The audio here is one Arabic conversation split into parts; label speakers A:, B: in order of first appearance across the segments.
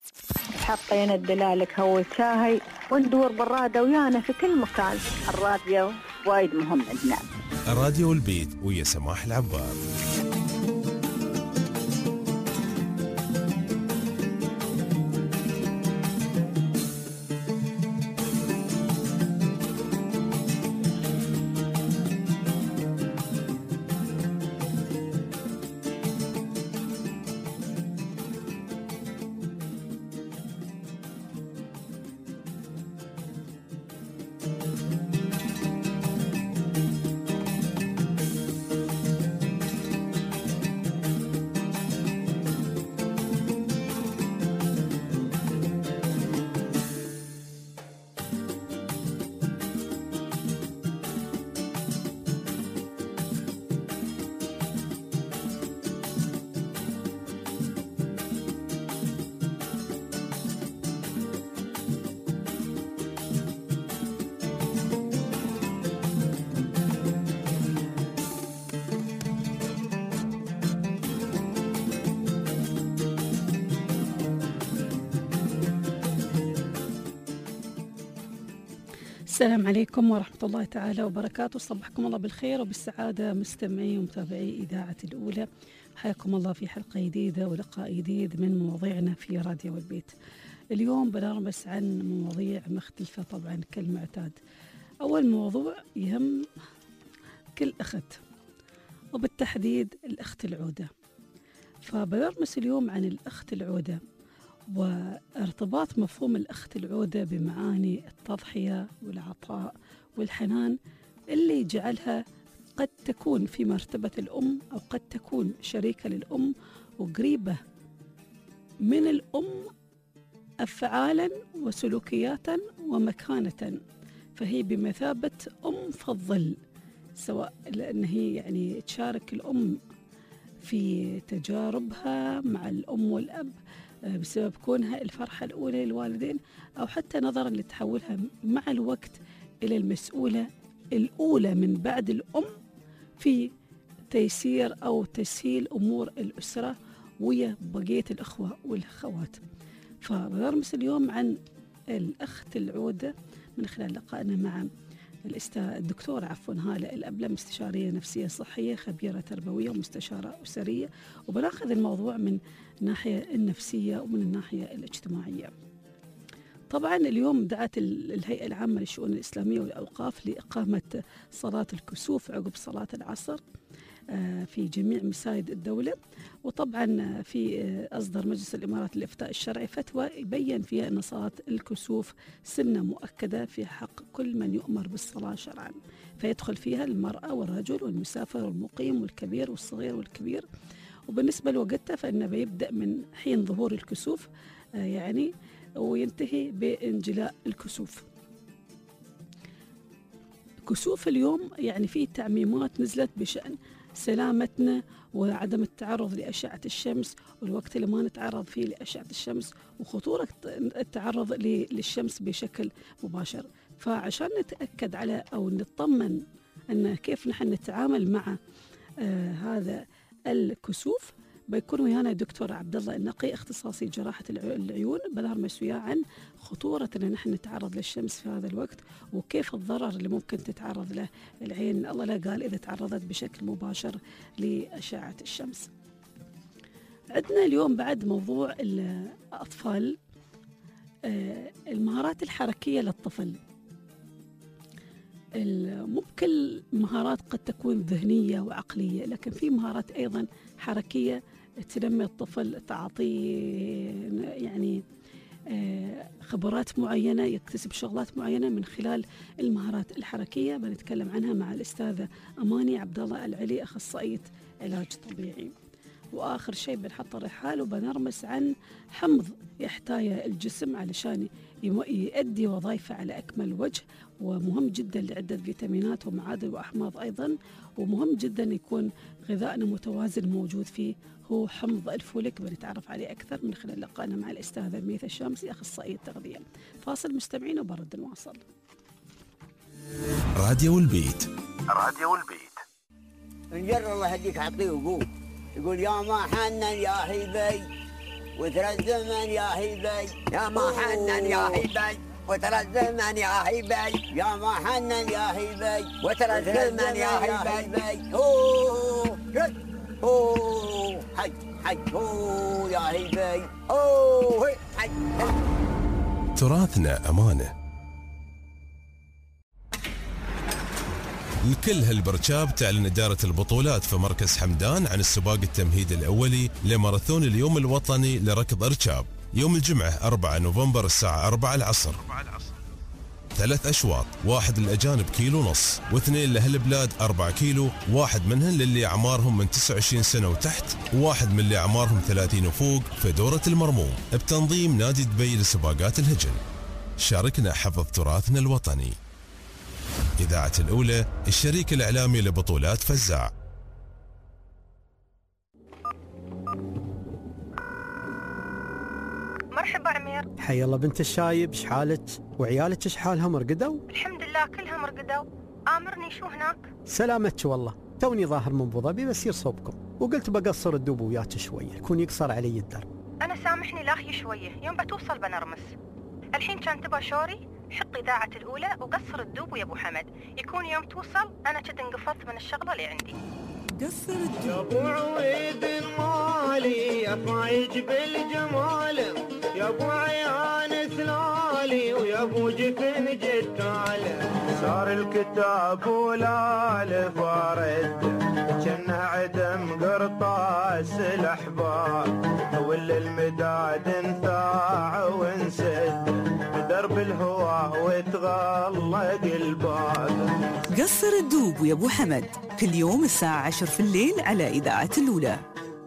A: حطينا الدلالك هو شاهي وندور بالرادة ويانا في كل مكان. الراديو وايد مهم عندنا.
B: راديو البيت ويا سماح العبار.
C: السلام عليكم ورحمة الله تعالى وبركاته. صبحكم الله بالخير وبالسعادة مستمعي ومتابعي إذاعة الأولى. حياكم الله في حلقة جديدة ولقاء جديد من مواضيعنا في راديو البيت. اليوم بنرمس عن مواضيع مختلفة طبعا كالمعتاد. أول موضوع يهم كل أخت وبالتحديد الأخت العودة. فبنرمس اليوم عن الأخت العودة وارتباط مفهوم الأخت العودة بمعاني التضحية والعطاء والحنان اللي جعلها قد تكون في مرتبة الأم أو قد تكون شريكة للأم وقريبة من الأم أفعالا وسلوكياتا ومكانة، فهي بمثابة أم في الظل، سواء لأن هي يعني تشارك الأم في تجاربها مع الأم والأب بسبب كونها الفرحة الأولى للوالدين، أو حتى نظرا لتحولها مع الوقت إلى المسؤولة الأولى من بعد الأم في تيسير أو تسهيل أمور الأسرة ويا بقية الأخوة والأخوات. فبنرمس اليوم عن الأخت العودة من خلال لقائنا مع الدكتورة هالة الأبلم، استشارية نفسية صحية، خبيرة تربوية ومستشارة أسرية، وبناخذ الموضوع من الناحية النفسية ومن الناحية الاجتماعية. طبعا اليوم دعت الهيئة العامة للشؤون الإسلامية والأوقاف لإقامة صلاة الكسوف عقب صلاة العصر في جميع مساجد الدولة. وطبعا في أصدر مجلس الإمارات للإفتاء الشرعي فتوى يبين فيها أن صلاة الكسوف سنة مؤكدة في حق كل من يؤمر بالصلاة شرعا، فيدخل فيها المرأة والرجل والمسافر والمقيم والكبير والصغير والكبير. وبالنسبة لوقتها فإنه بيبدأ من حين ظهور الكسوف يعني وينتهي بانجلاء الكسوف. كسوف اليوم يعني فيه تعميمات نزلت بشأن سلامتنا وعدم التعرض لأشعة الشمس والوقت اللي ما نتعرض فيه لأشعة الشمس وخطورة التعرض للشمس بشكل مباشر. فعشان نتأكد على أو نطمن أن كيف نحن نتعامل مع هذا الكسوف بيكون ويانا دكتور عبد الله النقي، اختصاصي جراحة العيون، بنرمس وياه عن خطورة أن نحن نتعرض للشمس في هذا الوقت وكيف الضرر اللي ممكن تتعرض له العين. الله لا قال إذا تعرضت بشكل مباشر لأشعة الشمس. عندنا اليوم بعد موضوع الأطفال، المهارات الحركية للطفل. ممكن مهارات قد تكون ذهنية وعقلية، لكن في مهارات أيضا حركية تنمي الطفل، تعطيه يعني خبرات معينة، يكتسب شغلات معينة من خلال المهارات الحركية. بنتكلم عنها مع الأستاذة أماني عبد الله العلي، أخصائية علاج طبيعي. وآخر شيء بنحط الرحال وبنرمس عن حمض يحتاجه الجسم علشان يؤدي وظائفه على أكمل وجه، ومهم جدا لعدة فيتامينات ومعادن وأحماض أيضا، ومهم جدا يكون غذائنا متوازن موجود فيه، هو حمض الفوليك. بنتعرف عليه أكثر من خلال لقائنا مع الأستاذة ميثا الشامسي، أخصائية تغذية. فاصل مستمعين وبرد نواصل.
B: راديو البيت.
D: راديو البيت.
E: انجر الله يهديك عطيه وقول، يقول يا ما حنن يا حبي
D: وترى الزمن يا هيبي يا ما حنن يا هيبي وترى الزمن يا هيبي يا ما حنن يا هيبي وترى الزمن يا هيبي اوه حي حي اوه يا هيبي اوه حي.
B: تراثنا أمانة. لكل هالبرشاب تعلن إدارة البطولات في مركز حمدان عن السباق التمهيدي الأولي لماراثون اليوم الوطني لركض إرشاب يوم الجمعة 4 نوفمبر الساعة 4 العصر. 3 أشواط، 1 للأجانب 1.5 كيلو، و2 لأهل البلاد 4 كيلو، 1 منهن للي أعمارهم من 29 سنة وتحت، و1 من اللي أعمارهم 30 وفوق في دورة المرموم بتنظيم نادي دبي لسباقات الهجن. شاركنا حفظ تراثنا الوطني. إذاعة الأولى، الشريك الإعلامي لبطولات فزاع.
E: مرحبا عمير.
F: حيا الله بنت الشايب، شحالك وعيالك شحالهم رقدوا؟
E: الحمد لله كلهم رقدوا. آمرني شو هناك؟
F: سلامتك والله، توني ظاهر من ابو ظبي بسير صوبكم وقلت بقصر الدوب وياك شويه، يكون يقصر علي الدرب.
E: انا سامحني لاخي شويه، يوم بتوصل بنرمس. الحين كان تبى شوري، حط إذاعة الأولى وقصر الدوب ويا أبو حمد، يكون يوم توصل أنا كنت انقفلت من الشغلة اللي عندي.
G: قصر الدوب يا أبو عويد المالي يا فايج بالجمال يا أبو عيان سلالي ويا أبو جفن جتال. صار الكتاب ولا الفارد جنه عدم قرطاس الأحباب واللي المداد انثاع وانسد بدرب الهوى وتغلق الباب.
H: قصر الدوب ويا أبو حمد كل يوم الساعة 10 في الليل على إذاعة الأولى.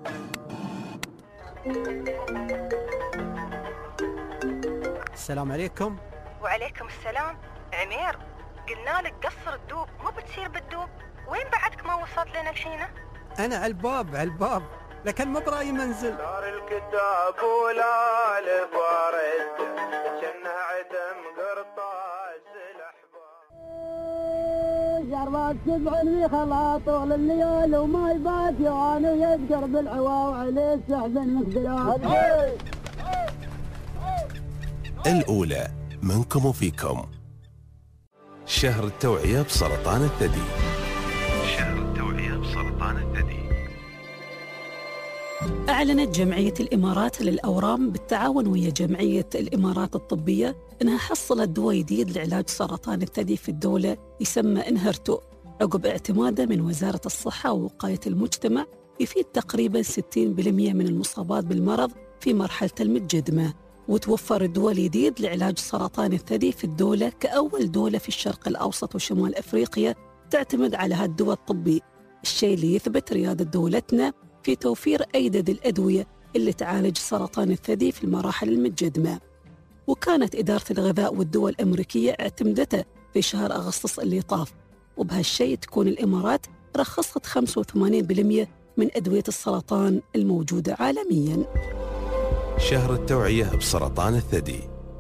F: السلام عليكم.
E: وعليكم السلام. عمير، قلنا لك قصر الدوب مو بتصير بالدوب، وين بعدك ما وصلت لنا الحين؟
F: أنا على الباب لكن ما برأي منزل.
G: صار الكتاب ولا الفارد جنه عدم قرطاس الأحباب.
I: جربت سبع في خلاط طول الليل وما يبات يوان ويذكر بالعوا وعليه سحب المقدرات.
B: الأولى منكم وفيكم. شهر التوعية بسرطان الثدي. شهر التوعية بسرطان الثدي.
C: أعلنت جمعية الإمارات للأورام بالتعاون ويا جمعية الإمارات الطبية أنها حصلت دواء جديد لعلاج سرطان الثدي في الدولة يسمى إنهرتو، عقب اعتماده من وزارة الصحة ووقاية المجتمع يفيد تقريباً 60% من المصابات بالمرض في مرحلة المتجدمة. وتوفر الدواء الجديد لعلاج سرطان الثدي في الدولة كأول دولة في الشرق الأوسط وشمال أفريقيا تعتمد على هالدواء الطبي، الشيء اللي يثبت ريادة دولتنا في توفير أيدد الأدوية اللي تعالج سرطان الثدي في المراحل المتجدمة. وكانت إدارة الغذاء والدول الأمريكية اعتمدته في شهر أغسطس اللي طاف، وبهالشيء تكون الإمارات رخصت 85% من أدوية السرطان الموجودة عالمياً.
B: شهر التوعية بسرطان الثدي.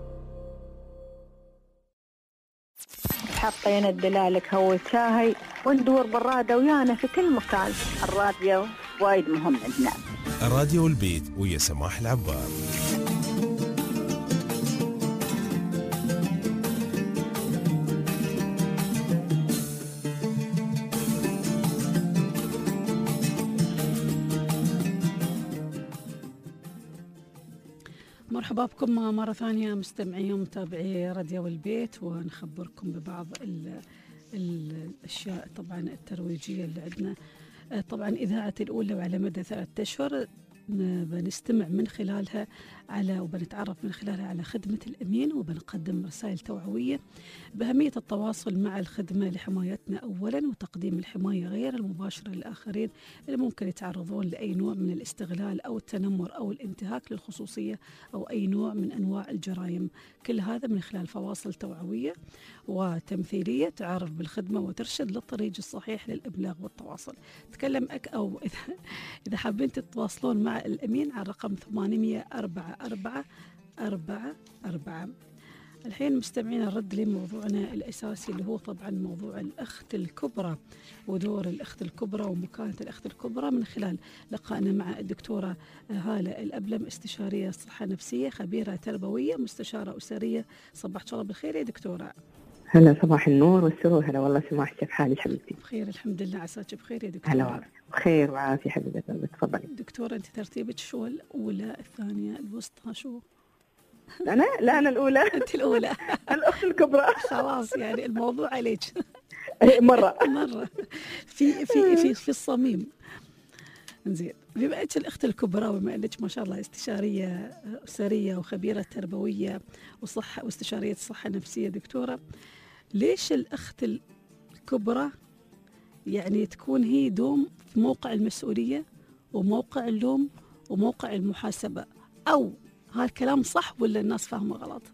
A: حطينا الدلالك هو شاهي وندور بالرادة ويانا في كل مكان. الراديو وايد مهم عندنا.
B: راديو البيت ويا سماح العبار.
C: مرحبا بكم مرة ثانية مستمعين ومتابعي راديو البيت، ونخبركم ببعض الأشياء طبعا الترويجية اللي عندنا. طبعا إذاعة الأولى وعلى مدى 3 أشهر بنستمع من خلالها وبنتعرف من خلالها على خدمة الأمين، وبنقدم رسائل توعوية بأهمية التواصل مع الخدمة لحمايتنا أولا، وتقديم الحماية غير المباشرة للآخرين اللي ممكن يتعرضون لأي نوع من الاستغلال أو التنمر أو الانتهاك للخصوصية أو أي نوع من أنواع الجرائم. كل هذا من خلال فواصل توعوية وتمثيلية تعرف بالخدمة وترشد للطريق الصحيح للإبلاغ والتواصل. تكلم أو إذا حابين تتواصلون مع الأمين على رقم 84444. الحين مستمعين نرد لموضوعنا الأساسي اللي هو طبعا موضوع الأخت الكبرى ودور الأخت الكبرى ومكانة الأخت الكبرى من خلال لقائنا مع الدكتورة هالة الأبلم، استشارية صحة نفسية، خبيرة تربوية، مستشارة أسرية. صباح الله بالخير يا دكتورة.
J: هلا صباح النور والسرور. هلا والله سماح، كيف حالك حبيبتي؟
C: بخير الحمد لله، عساك بخير يا دكتورة.
J: هلا بخير وعافية حبيبتي، تفضلي.
C: دكتورة أنت ترتيبك شو؟ الأولى، الثانية، الوسطى، شو؟
J: أنا الأولى.
C: أنت الأولى.
J: الأخت الكبرى.
C: خلاص يعني الموضوع عليك.
J: مرة
C: في الصميم. زين، بما أنك الأخت الكبرى وبما أنك ما شاء الله استشارية أسرية وخبيرة تربوية وصحة واستشارية صحة نفسية دكتورة، ليش الأخت الكبرى يعني تكون هي دوم في موقع المسؤولية وموقع اللوم وموقع المحاسبة؟ أو هالكلام صح ولا الناس فاهمة غلط؟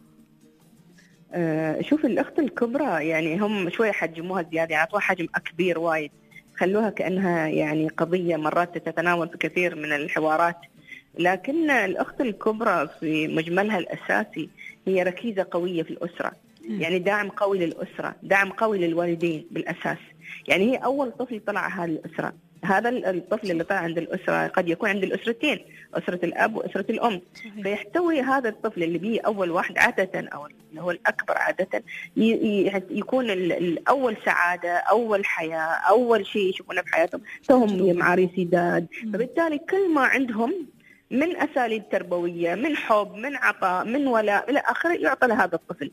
J: شوف، الأخت الكبرى يعني هم شوية حجموها زيادة، يعطوها حجم كبير وايد، خلوها كأنها يعني قضية مرات تتناول في كثير من الحوارات. لكن الأخت الكبرى في مجملها الأساسي هي ركيزة قوية في الأسرة، يعني داعم قوي للأسرة، داعم قوي للوالدين بالأساس. يعني هي أول طفل طلع هذه الأسرة، هذا الطفل اللي طلع عند الأسرة قد يكون عند الأسرتين، أسرة الأب وأسرة الأم. فيحتوي هذا الطفل اللي بيه أول واحد عادة أو اللي هو الأكبر عادة يكون الأول سعادة، أول حياة، أول شيء يشوفونه في حياتهم توهم مع ريسيداد. فبالتالي كل ما عندهم من أساليب تربوية، من حب، من عطاء، من ولاء إلى آخره يعطى لهذا الطفل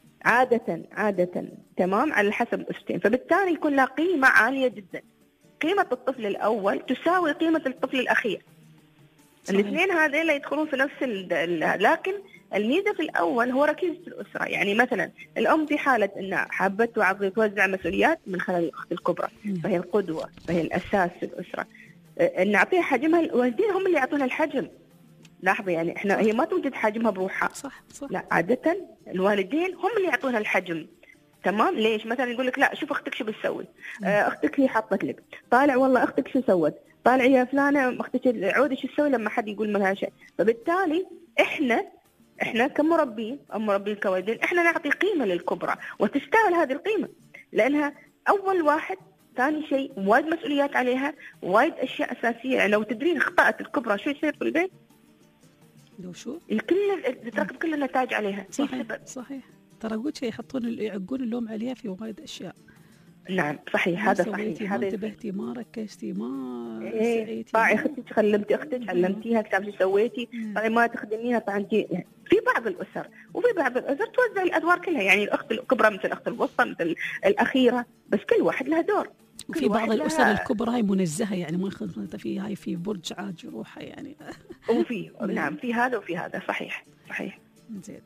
J: عادة تمام على حسب الأسرتين. فبالتالي يكون له قيمة عالية جدا. قيمة الطفل الأول تساوي قيمة الطفل الأخير. الاثنين هذين يدخلون في نفس لكن الميزة في الأول هو ركيزة الأسرة. يعني مثلا الأم في حالة أنها حابة توزع مسؤوليات من خلال الأخت الكبرى، فهي القدوة، فهي الأساس في الأسرة. أن نعطيها حجمها، الوالدين هم اللي يعطونها الحجم. لاحظي يعني هي ما توجد حجمها بروحها،
C: صح.
J: لا، عادة الوالدين هم اللي يعطونها الحجم. تمام. ليش؟ مثلا يقول لك لا شوف اختك شو بتسوي، اختك هي حطت لك، طالع والله اختك شو سوت، طالع يا فلانه اختك عودي شو تسوي لما حد يقول لها شيء. فبالتالي احنا كمربين او مربين كوالدين احنا نعطي قيمه للكبرى، وتستاهل هذه القيمه لانها اول واحد. ثاني شيء وايد مسؤوليات عليها، وايد اشياء اساسيه. يعني لو تدرين اخطات الكبرى شو يصير في البيت؟
C: لو شو؟
J: الكل تركب كل النتائج عليها.
C: صحيح. ترى قلت شيء يعقون اللوم عليها في وايد اشياء.
J: نعم صحيح، هذا صحيح.
C: هذا انتبهتي، ما ركزتي، ما سعيتي،
J: طاعي اختك، خلمتي اختك، علمتيها كتاب شو سويتي، طاعي ما تخدميها، طاعي انت. يعني في بعض الاسر، وفي بعض الاسر توزع الادوار كلها. يعني الاخت الكبرى مثل الاخت الوسطى مثل الاخيره، بس كل واحد له دور.
C: وفي بعض الاسر الكبرى هي منزهه، يعني ما يخلط فيها، هاي في برج عاد جروحها يعني.
J: وفي نعم في هذا وفي هذا. صحيح.
C: زين.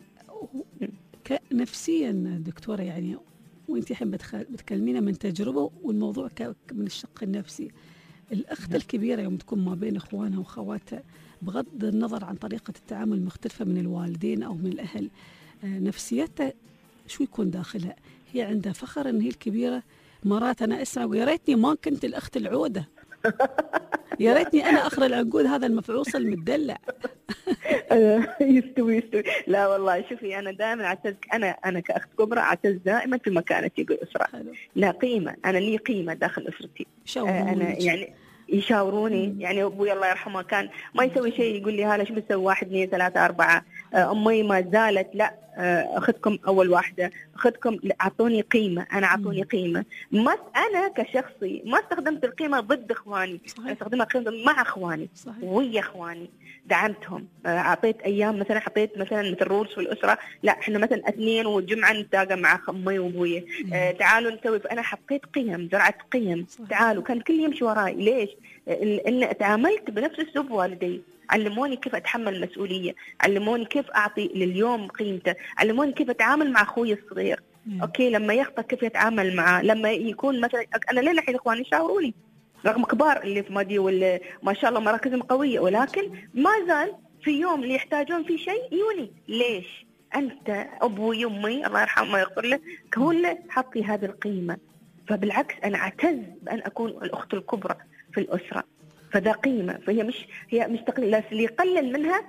C: نفسيا دكتوره، يعني وانت الحين بتكلمينا من تجربه والموضوع من الشق النفسي. الاخت الكبيره يوم تكون ما بين اخوانها واخواتها، بغض النظر عن طريقه التعامل المختلفه من الوالدين او من الاهل، نفسيتها شو يكون داخلها؟ هي عندها فخر ان هي الكبيره. مرات انا اسمع ويا ريتني ما كنت الاخت العوده، يا ريتني انا اخر العنقود هذا المفعوص المدلع.
J: يستوي. لا والله شوفي، انا دائما اعتز، انا كاخت كبرى اعتز دائما في مكانتي بالاسره. لا قيمه، انا لي قيمه داخل اسرتي. انا يعني يشاوروني. يعني ابوي الله يرحمه كان ما يسوي شيء يقول لي هلا شو بتسوي 1 2 3 4. امي ما زالت لا، اخذكم اول واحده، اخذكم، اعطوني قيمه. انا اعطوني قيمه. ما انا كشخصي ما استخدمت القيمه ضد اخواني، استخدمها قيمه مع اخواني ويا اخواني. دعمتهم، اعطيت ايام مثلا، حطيت مثلا مثل رولز في الاسره، لا احنا مثلا 2 والجمعه نتلاقى مع امي وابوي، تعالوا نسوي. فانا حطيت قيم، زرعت قيم. تعالوا، كان الكل يمشي وراي. ليش؟ ان تعاملت بنفس اسلوب والدي. علموني كيف اتحمل المسؤوليه، علموني كيف اعطي لليوم قيمته، علموني كيف اتعامل مع اخوي الصغير. اوكي، لما يخطئ كيف يتعامل معه، لما يكون مثلا انا لين الحين اخواني يشاوروني رغم كبار اللي في مادي ولا ما شاء الله مراكزهم قويه، ولكن ما زال في يوم اللي يحتاجون في شيء يوني. ليش؟ انت ابوي وامي الله يرحمه ما يغفر له كله حطي هذه القيمه. فبالعكس انا اعتز بان اكون الاخت الكبرى في الاسره. فذا قيمه، فهي مش تقليل. اللي يقلل منها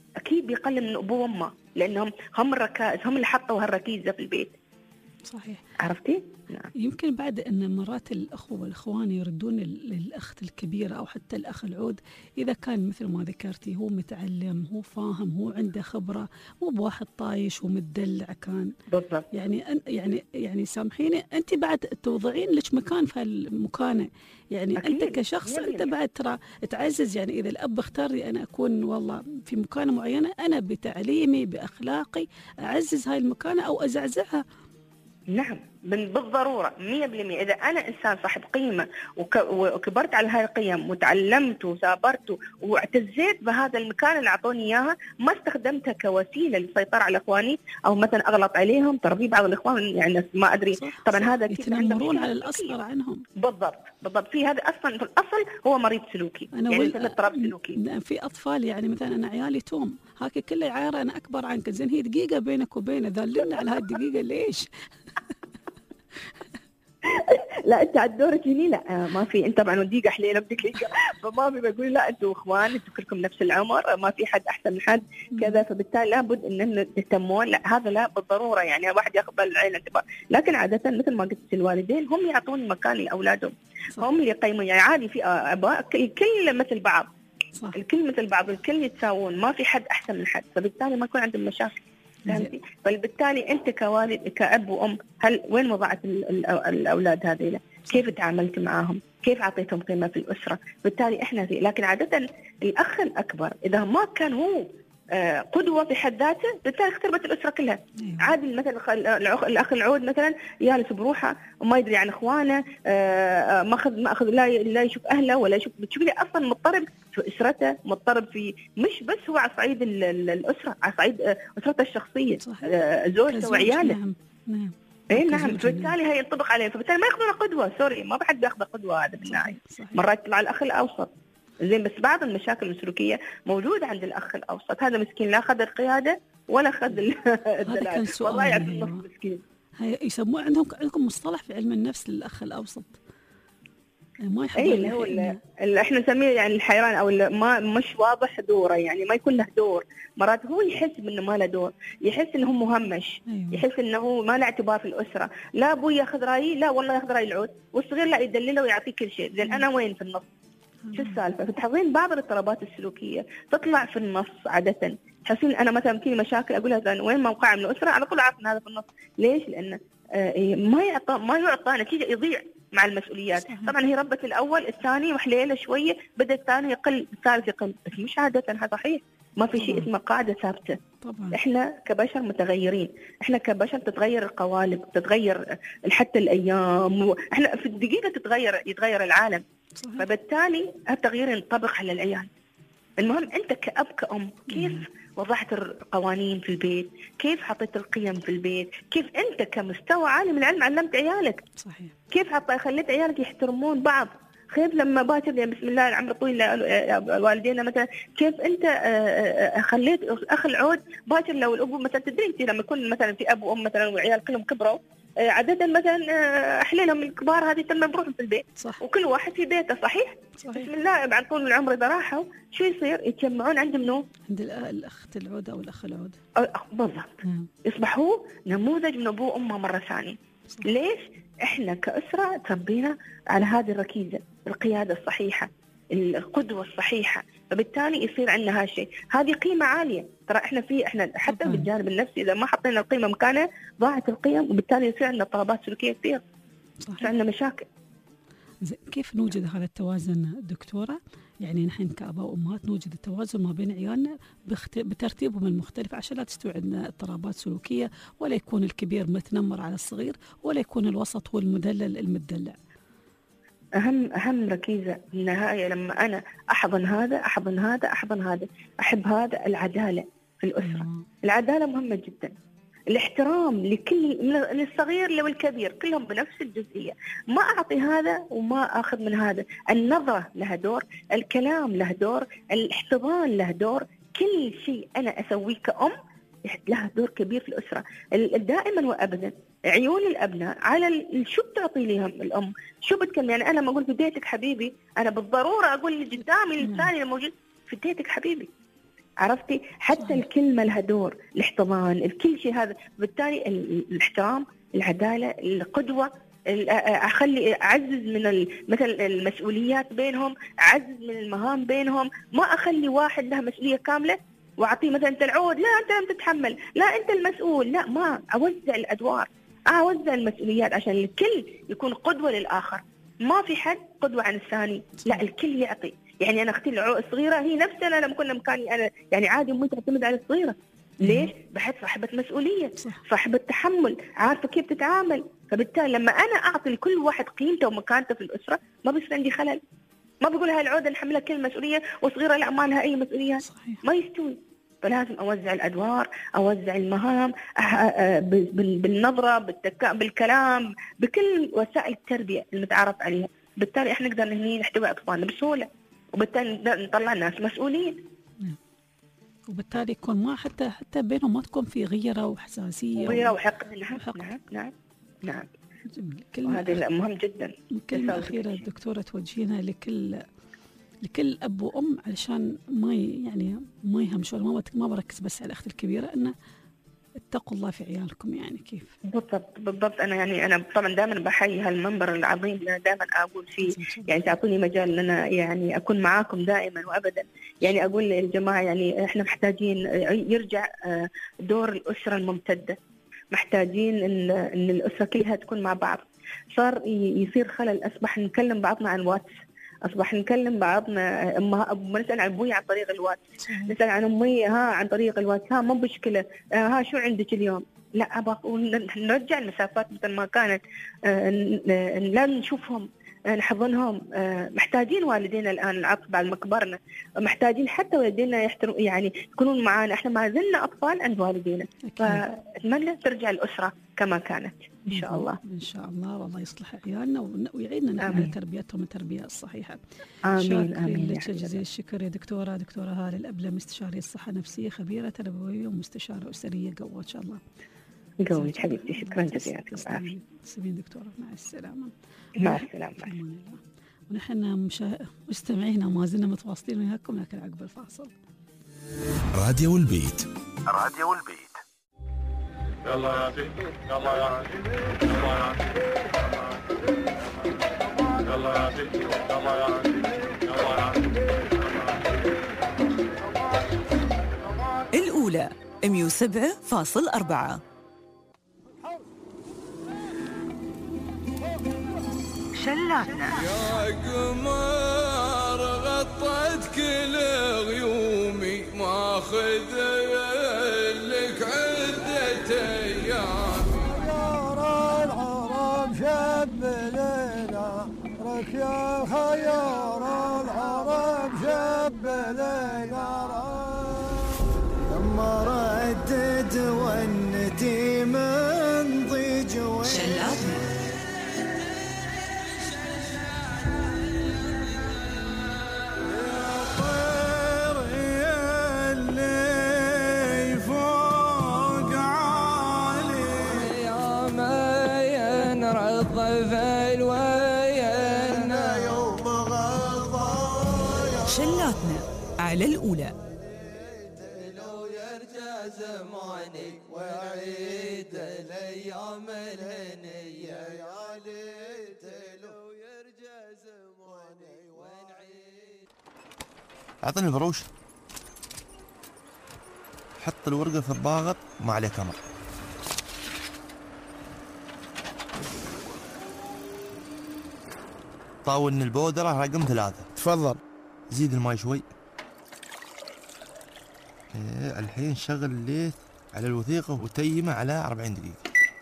J: اكيد بيقلل من ابوه وامه، لانهم هم الركائز، هم اللي حطوا هالركيزه في البيت.
C: صحيح.
J: عرفتي؟ نعم.
C: يمكن بعد أن مرات الأخوة والأخوان يردون للأخت الكبيرة أو حتى الأخ العود إذا كان مثل ما ذكرتي هو متعلم، هو فاهم، هو عنده خبرة، مو بواحد طايش ومتدلع كان.
J: بالضبط.
C: يعني سامحيني، أنت بعد توضعين لك مكان في هالمكانة، يعني أكيد. أنت كشخص أنت بعد ترى تعزز، يعني إذا الأب اختار لي أنا أكون والله في مكانة معينة، أنا بتعليمي بأخلاقي أعزز هاي المكانة أو أزعزعها.
J: نعم بالضرورة 100%. إذا أنا إنسان صاحب قيمة وكبرت على هاي القيم وتعلمت وثابرت واعتزيت بهذا المكان اللي أعطوني إياها، ما استخدمتها كوسيلة للسيطرة على إخواني أو مثلا أغلط عليهم. ترى في بعض الإخوان يعني ما أدري طبعا هذا
C: يتنمرون على الأصغر عنهم.
J: بالضبط. في هذا أصلا في الأصل هو مريض سلوكي، يعني اضطراب سلوكي.
C: في أطفال يعني مثلا أنا عيالي توم هاكي كله عايرة أنا أكبر عنك، زين هي دقيقة بينك وبينه، ذللنا على هاي الدقيقة ليش؟
J: لا انت على دورك هني لا ما في، انت طبعا دقيقه حليله بدك دقيقه، فما في بقول لا انتم اخوان، انتم كلكم نفس العمر، ما في حد احسن من حد كذا، فبالتالي لابد ان تهتمون. لا هذا لا بالضروره، يعني واحد ياخذ بالعين انتباه، لكن عاده مثل ما قلت الوالدين هم يعطون مكان لاولادهم، هم اللي يقيمون. يعني عادي في اباء الكل مثل بعض، صح. الكل مثل بعض، الكل يتساوون، ما في حد احسن من حد، فبالتالي ما يكون عندهم مشاكل. فهمتي؟ فبالتالي انت كوالد كأب وام، هل وين وضعت الاولاد هذيلا؟ كيف تعاملت معاهم؟ كيف اعطيتهم قيمه في الاسره؟ بالتالي احنا لكن عاده الاخ الاكبر اذا ما كان هو قدوه في حد ذاته، بالتالي اختربت الاسره كلها. عادي مثلا الاخ العود مثلا جالس بروحه وما يدري عن اخوانه، ما اخذ لا يشوف اهله ولا يشوف، بتشوفي اصلا مضطرب في اسرته، مضطرب في مش بس هو على صعيد الاسره، على صعيد اسرته الشخصيه، زوجته وعياله. نعم. اي نعم، فبالتالي هي ينطبق عليه، فبالتالي ما ياخذونه قدوه. سوري، ما بحد بياخذ قدوه هذا بالنهايه. مرات يطلع الاخ الاوسط زين، بس بعض المشاكل السلوكيه موجوده عند الاخ الاوسط، هذا مسكين لا اخذ القياده ولا اخذ الدلال، والله يعرف النص مسكين.
C: يسموه عندكم مصطلح في علم النفس للاخ الاوسط، ما يحضر
J: اللي هو اللي احنا نسميه يعني الحيران، او ما مش واضح دوره، يعني ما يكون له دور. مرات هو يحس انه ما له دور، يحس انه هو مهمش. أيوة. يحس انه ما له اعتبار في الاسره، لا ابوي ياخذ رايي، لا والله ياخذ راي العود، والصغير لا يدلله ويعطيه كل شيء. زين انا وين في النص؟ شو السالفه؟ فتحضرين بعض الاضطرابات السلوكيه تطلع في النص عاده. تحسين انا مثلا في مشاكل اقول لها وين موقعها من الاسره، على طول عارف ان هذا في النص. ليش؟ لانه ما يعطى نتيجه، يضيع مع المسؤوليات. طبعا هي ربت الاول، الثاني وحليله شويه، بدا الثاني يقل، الثالث يقل، بس مش عاده هذا صحيح. ما في شيء اسمه قاعده ثابته. طبعا. احنا كبشر متغيرين، احنا كبشر تتغير القوالب، تتغير حتى الايام، احنا في الدقيقه يتغير العالم. صحيح. فبالتالي التغيير ينطبق على العيال. المهم انت كأب كأم كيف وضعت القوانين في البيت، كيف حطيت القيم في البيت، كيف انت كمستوى عالي من العلم علمت عيالك. صحيح. كيف خليت عيالك يحترمون بعض. خير لما باكر يعني بسم الله العمر طويل والدينا مثلا، كيف انت خليت اخ العود باكر لو الابو مثلا تدري انت لما يكون مثلا في اب وام مثلا وعيال كلهم كبروا، عادة مثلا احليلهم الكبار هذه تم بروحهم في البيت. صح. وكل واحد في بيته. صحيح. بسم الله بعد طول العمر اذا راحوا شو يصير؟ يتجمعون عند منو؟ عند
C: الاخت العود او الاخ العود.
J: بالضبط. يصبحوا نموذج من ابوه وامه مره ثانيه. ليش؟ احنا كأسرة تربينا على هذه الركيزة، القيادة الصحيحة، القدوة الصحيحة، فبالتالي يصير عندنا هالشيء. هذه قيمة عالية. ترى احنا حتى بالجانب النفسي اذا ما حطينا القيمة مكانها ضاعت القيم، وبالتالي يصير عندنا اضطرابات سلوكية كثير. يصير عندنا مشاكل.
C: كيف نوجد هذا التوازن دكتورة؟ يعني نحن كآباء وأمهات نوجد التوازن ما بين عيالنا بترتيبهم المختلف عشان لا تستوي عندنا اضطرابات سلوكية، ولا يكون الكبير متنمر على الصغير، ولا يكون الوسط هو المدلل المدلع.
J: أهم ركيزة في النهاية لما أنا أحضن هذا أحب هذا، العدالة في الأسرة. العدالة مهمة جدا. الاحترام لكل من الصغير لو الكبير كلهم بنفس الجزئية، ما أعطي هذا وما أخذ من هذا. النظرة لها دور، الكلام له دور، الاحتضان له دور، كل شيء أنا أسويه كأم لها دور كبير في الأسرة. دائما وأبدا عيون الأبناء على شو بتعطي لهم الأم، شو بتكلم. يعني أنا لما أقول في بيتك حبيبي، أنا بالضرورة أقول اللي قدامي الثاني الموجود في بيتك حبيبي. عرفتي؟ حتى الكلمة لها دور، الاحتضان، الكل شيء هذا. بالتالي الاحترام، العدالة، القدوة، أعزز من مثل المسؤوليات بينهم، أعزز من المهام بينهم، ما أخلي واحد له مسؤولية كاملة وأعطيه مثلا أنت العود، لا أنت لم تتحمل، لا أنت المسؤول، لا، ما أوزع الأدوار، أوزع المسؤوليات عشان الكل يكون قدوة للآخر. ما في حد قدوة عن الثاني، لا الكل يعطي. يعني أنا أختي الصغيرة هي نفسنا لما كنا مكاني أنا، يعني عادي أمي تعتمد على الصغيرة. ليش؟ بحس صاحبة مسؤولية، صاحبة تحمل، عارفة كيف تتعامل. فبالتالي لما أنا أعطي لكل واحد قيمته ومكانته في الأسرة ما بيصير عندي خلل. ما بقول هاي العودة نحملها كل مسؤولية وصغيرة لا ما لها أي مسؤوليات. ما يستوي. فلازم أوزع الأدوار، أوزع المهام بالنظرة، بالكلام، بكل وسائل التربية المتعارف عليها. بالتالي إحنا نقدر نحتوي أطفالنا بسهولة، وبالتالي نقدر نطلع ناس مسؤولين.
C: وبالتالي يكون ما حتى بينهم ما تكون في غيرة وحساسية
J: وحقد. نعم. وهذا مهم جدا.
C: كلمة أخيرة دكتورة توجهينها لكل أب وأم علشان ما يهمشون، ما بركز بس على الأخت الكبيرة، إنه اتقوا الله في عيالكم. يعني كيف
J: بالضبط. أنا طبعا دائما بحيي هالمنبر العظيم اللي دائما أقول فيه، يعني تعطوني مجال أن أنا يعني أكون معاكم دائما وأبدا. يعني أقول للجماعة يعني إحنا محتاجين يرجع دور الأسرة الممتدة، محتاجين إن الأسرة كلها تكون مع بعض. صار يصير خلل، أصبح نكلم بعضنا عن الواتس، أصبح نكلم بعضنا نسأل عن أبوي عن طريق الواتس، نسأل عن أمي عن طريق الواتس، ما مشكلة، شو عندك اليوم؟ لا، أبغى نرجع المسافات مثل ما كانت، لا نشوفهم، نحضنهم. محتاجين والدينا الآن العطف بعد ما كبرنا، محتاجين حتى والدينا يعني يكونون معنا، احنا ما زلنا أطفال عند والدينا. فأتمنى ترجع الأسرة كما كانت إن شاء الله.
C: إن شاء الله، والله يصلح عيالنا ويعيننا نعم على تربيتهم التربية الصحيحة.
J: آمين.
C: لك جزيل الشكر يا دكتورة هالة الأبلة، مستشارية الصحة النفسية، خبيرة تربوية ومستشارة أسرية. قوة إن شاء الله.
J: قوي حبيبتي، شكرا جزيلا.
C: تسلمين دكتورة، مع السلامة.
J: مع السلامة.
C: ونحن مستمعينا ما زلنا متواصلين وياكم، لكن عقب الفاصل.
B: راديو البيت.
G: يلا يا عزيز، يلا يا عزيز، يلا يا عزيز، يلا يا عزيز، يلا يا عزيز، يلا يا عزيز.
H: الأولى 107.4.
E: شلاتنا
K: يا قمر غطت كل غيومي، ماخذ لك عدة أيام.
I: خيار العرب شب ليلى، رك يا خيار العرب شب ليلى، لما ردد ونتي من ضيج
H: شلاتنا. شلاتنا على الأولى.
K: لو يرجع زماني وعيد الأيام الهنية، يا ليت لو يرجع زماني ونعيد.
L: أعطني البروش، حط الورقة في الضاغط ما عليه كمر. طاولني البودرة رقم 3.
F: تفضل.
L: زيد الماء شوي. الحين شغل الليث على الوثيقة وتيمه على 40 دقيقة.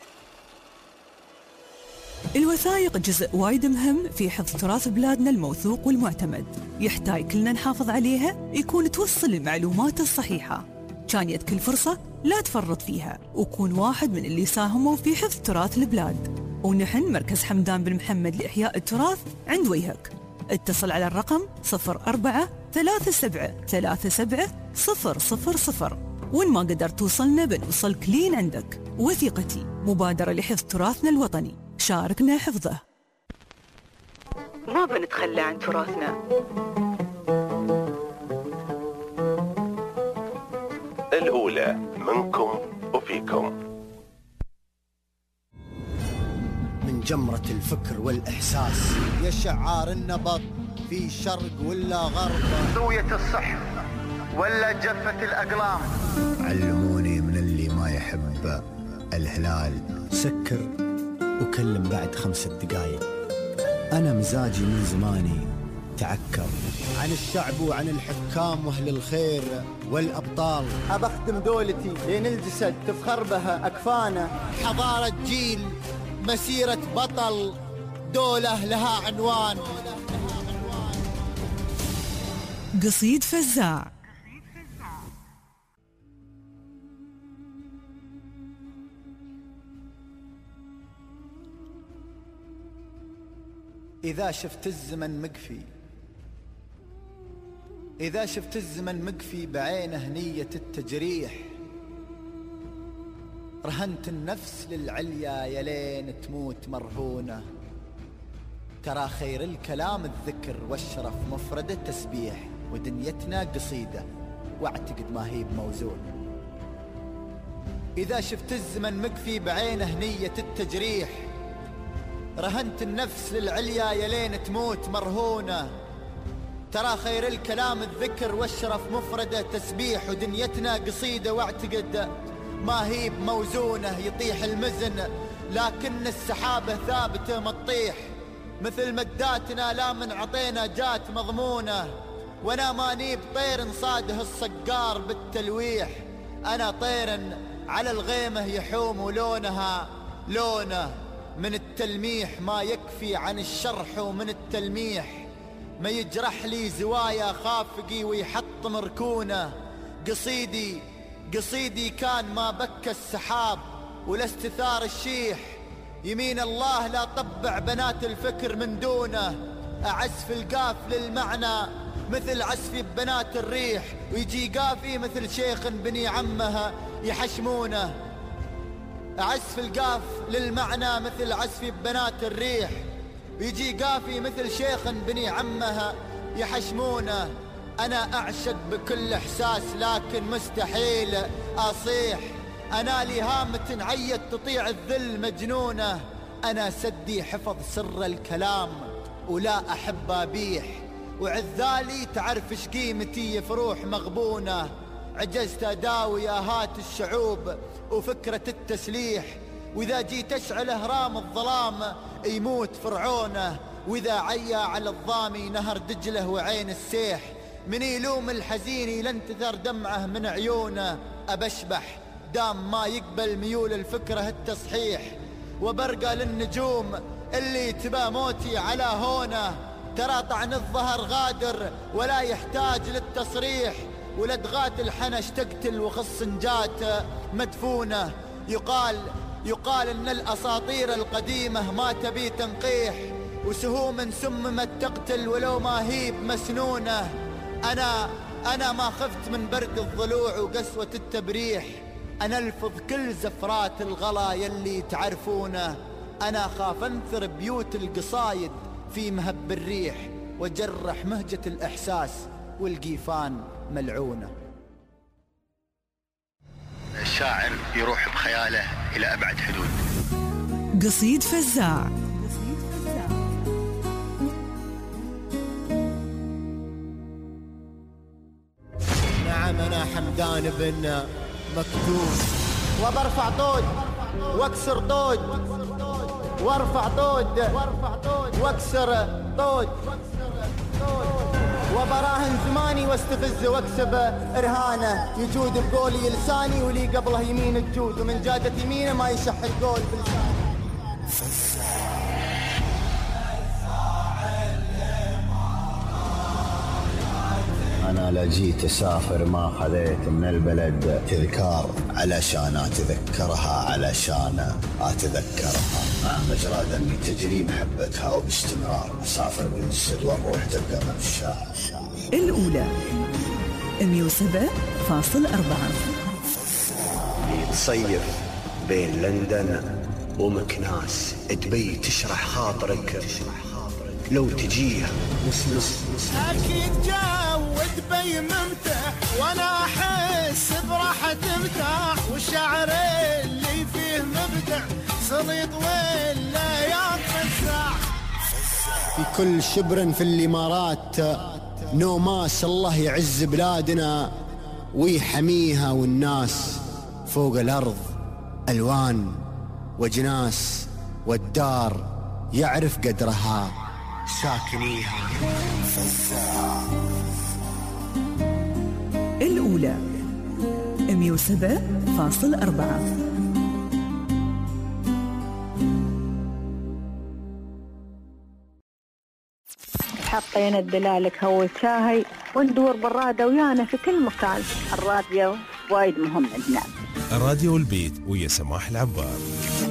H: الوثائق جزء وايد مهم في حفظ تراث بلادنا الموثوق والمعتمد، يحتاج كلنا نحافظ عليها، يكون توصل المعلومات الصحيحة. كان يد كل فرصة لا تفرط فيها، وكون واحد من اللي ساهموا في حفظ تراث البلاد. ونحن مركز حمدان بن محمد لإحياء التراث عند وجهك. اتصل على الرقم 04-3737-000. وإن ما قدرت توصلنا بنوصلك لين عندك. وثيقتي، مبادرة لحفظ تراثنا الوطني، شاركنا حفظه. ما بنتخلى عن تراثنا.
B: الأولى منكم وفيكم.
M: من جمرة الفكر والإحساس
N: يا شعار النبض في شرق ولا غرب،
O: زوية الصحف ولا جفة الأقلام.
M: علموني من اللي ما يحب الهلال سكر وكلم بعد 5 دقايق. أنا مزاجي من زماني تعكر
N: عن الشعب وعن الحكام واهل الخير والأبطال.
O: أبختم دولتي لين الجسد تفخر بها أكفانا.
N: حضارة جيل، مسيرة بطل، دولة لها عنوان.
H: قصيد فزاع.
N: إذا شفت الزمن مقفي، إذا شفت الزمن مقفي بعينه نية التجريح، رهنت النفس للعليا يلين تموت مرهونة. ترى خير الكلام الذكر والشرف مفردة تسبيح، ودنيتنا قصيدة واعتقد ما هي بموزون. إذا شفت الزمن مقفي بعينه نية التجريح، رهنت النفس للعليا يلين تموت مرهونة. ترى خير الكلام الذكر والشرف مفردة تسبيح، ودنيتنا قصيدة واعتقد ما هي بموزونة. يطيح المزن لكن السحابة ثابتة ما تطيح، مثل مداتنا لا من عطينا جات مضمونة. وانا ماني بطير صاده الصقار بالتلويح، انا طير على الغيمة يحوم ولونها لونه. من التلميح ما يكفي عن الشرح، ومن التلميح ما يجرح لي زوايا خافقي ويحطم ركونه. قصيدي كان ما بكى السحاب ولا استثار الشيح، يمين الله لا طبع بنات الفكر من دونه. أعزف القاف للمعنى مثل عزف بنات الريح، ويجي قافي مثل شيخ بني عمها يحشمونه. أعزف القاف للمعنى مثل عزف بنات الريح، ويجي قافي مثل شيخ بني عمها يحشمونه. أنا أعشق بكل إحساس لكن مستحيل أصيح، أنا لي هامة عيت تطيع الذل مجنونة. أنا سدي حفظ سر الكلام ولا أحب أبيح، وعذالي تعرف ايش قيمتي يفروح مغبونة. عجزت أداوي آهات الشعوب وفكرة التسليح، وإذا جيت أشعل أهرام الظلام يموت فرعونه. وإذا عيا على الضامي نهر دجله وعين السيح، من يلوم الحزين لن تثر دمعه من عيونه. أبشبح دام ما يقبل ميول الفكرة التصحيح، وبرقى للنجوم اللي تبى موتي على هونه. ترى طعن الظهر غادر ولا يحتاج للتصريح، ولدغات الحنش تقتل وخصنجات مدفونة. يقال ان الاساطير القديمة ما تبي تنقيح، وسهوم سممت تقتل ولو ما هي مسنونة. انا ما خفت من برد الضلوع وقسوة التبريح، انا الفظ كل زفرات الغلا يلي تعرفونه. انا خاف انثر بيوت القصايد في مهب الريح، وجرح مهجة الاحساس والقيفان ملعونة.
M: الشاعر يروح بخياله إلى أبعد حدود.
H: قصيد فزاع.
N: نعم أنا حمدان بن مكتوم، وبرفع طود واكسر طود، وارفع طود واكسر طود، وبراهن زماني واستفز واكسب ارهانه. يجود بقولي لساني ولي قبله يمين الجود، ومن جادة يمينه ما يشح القول بلساني.
M: أنا لا جيت أسافر ما خذيت من البلد تذكار، علشان أتذكرها علشان أتذكرها. مجرى دمي تجري محبتها وباستمرار أسافر بالجسد وأروح تبقى من الشاعر.
H: الأولى 107.4.
M: تصيف بين لندن ومكناس، تبي تشرح خاطرك لو تجيها
N: أكيد جاود
P: قلبي ممتع وانا احس براحة مرتاح، والشعر اللي فيه مبدع سليط ولا ينفزع.
N: في كل شبر في الامارات نوماس الله يعز بلادنا ويحميها، والناس فوق الارض الوان وجناس، والدار يعرف قدرها ساكنيها.
H: الأولى 107.4.
A: حطين الدلالك هو شاهي وندور بالرادة ويانا في كل مكان. الراديو وايد مهم عندنا.
B: الراديو البيت ويا سماح العبار.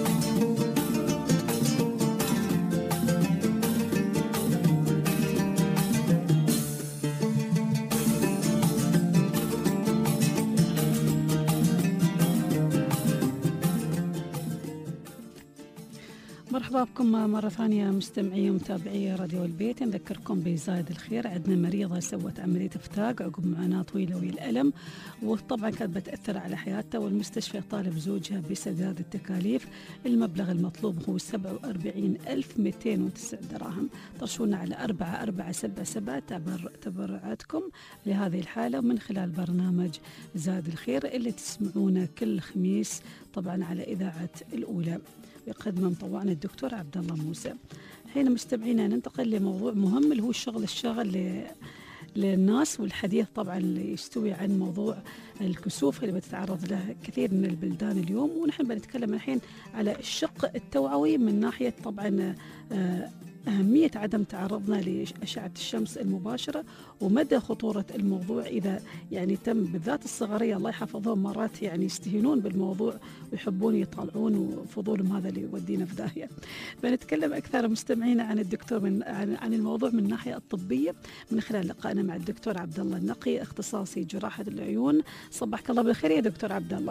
C: مرحبا بكم مرة ثانية مستمعي ومتابعي راديو البيت. نذكركم بزايد الخير. عندنا مريضة سوت عملية افتاق عقب معاناة طويلة والألم، وطبعا كانت بتأثر على حياتها، والمستشفى طالب زوجها بسداد التكاليف. المبلغ المطلوب هو 47,209 دراهم. طرشونا على 4477 تبرعاتكم لهذه الحالة من خلال برنامج زاد الخير اللي تسمعونه كل خميس طبعا على إذاعة الأولى، يقدمه مطوعنا الدكتور عبد الله موسى. حين مستمعينا ننتقل لموضوع مهم اللي هو الشغل للناس، والحديث طبعا اللي يستوي عن موضوع الكسوف اللي بتتعرض له كثير من البلدان اليوم. ونحن بنتكلم الحين على الشق التوعوي من ناحية طبعا أهمية عدم تعرضنا لأشعة الشمس المباشرة، ومدى خطورة الموضوع إذا يعني تم، بالذات الصغارية الله يحفظهم مرات يعني يستهينون بالموضوع ويحبون يطالعون، وفضولهم هذا اللي يودينا في داهية. بنتكلم أكثر مستمعين عن الدكتور عن الموضوع من الناحية الطبية من خلال لقائنا مع الدكتور عبد الله النقي، اختصاصي جراحة العيون. صبحك الله بالخير يا دكتور عبد الله.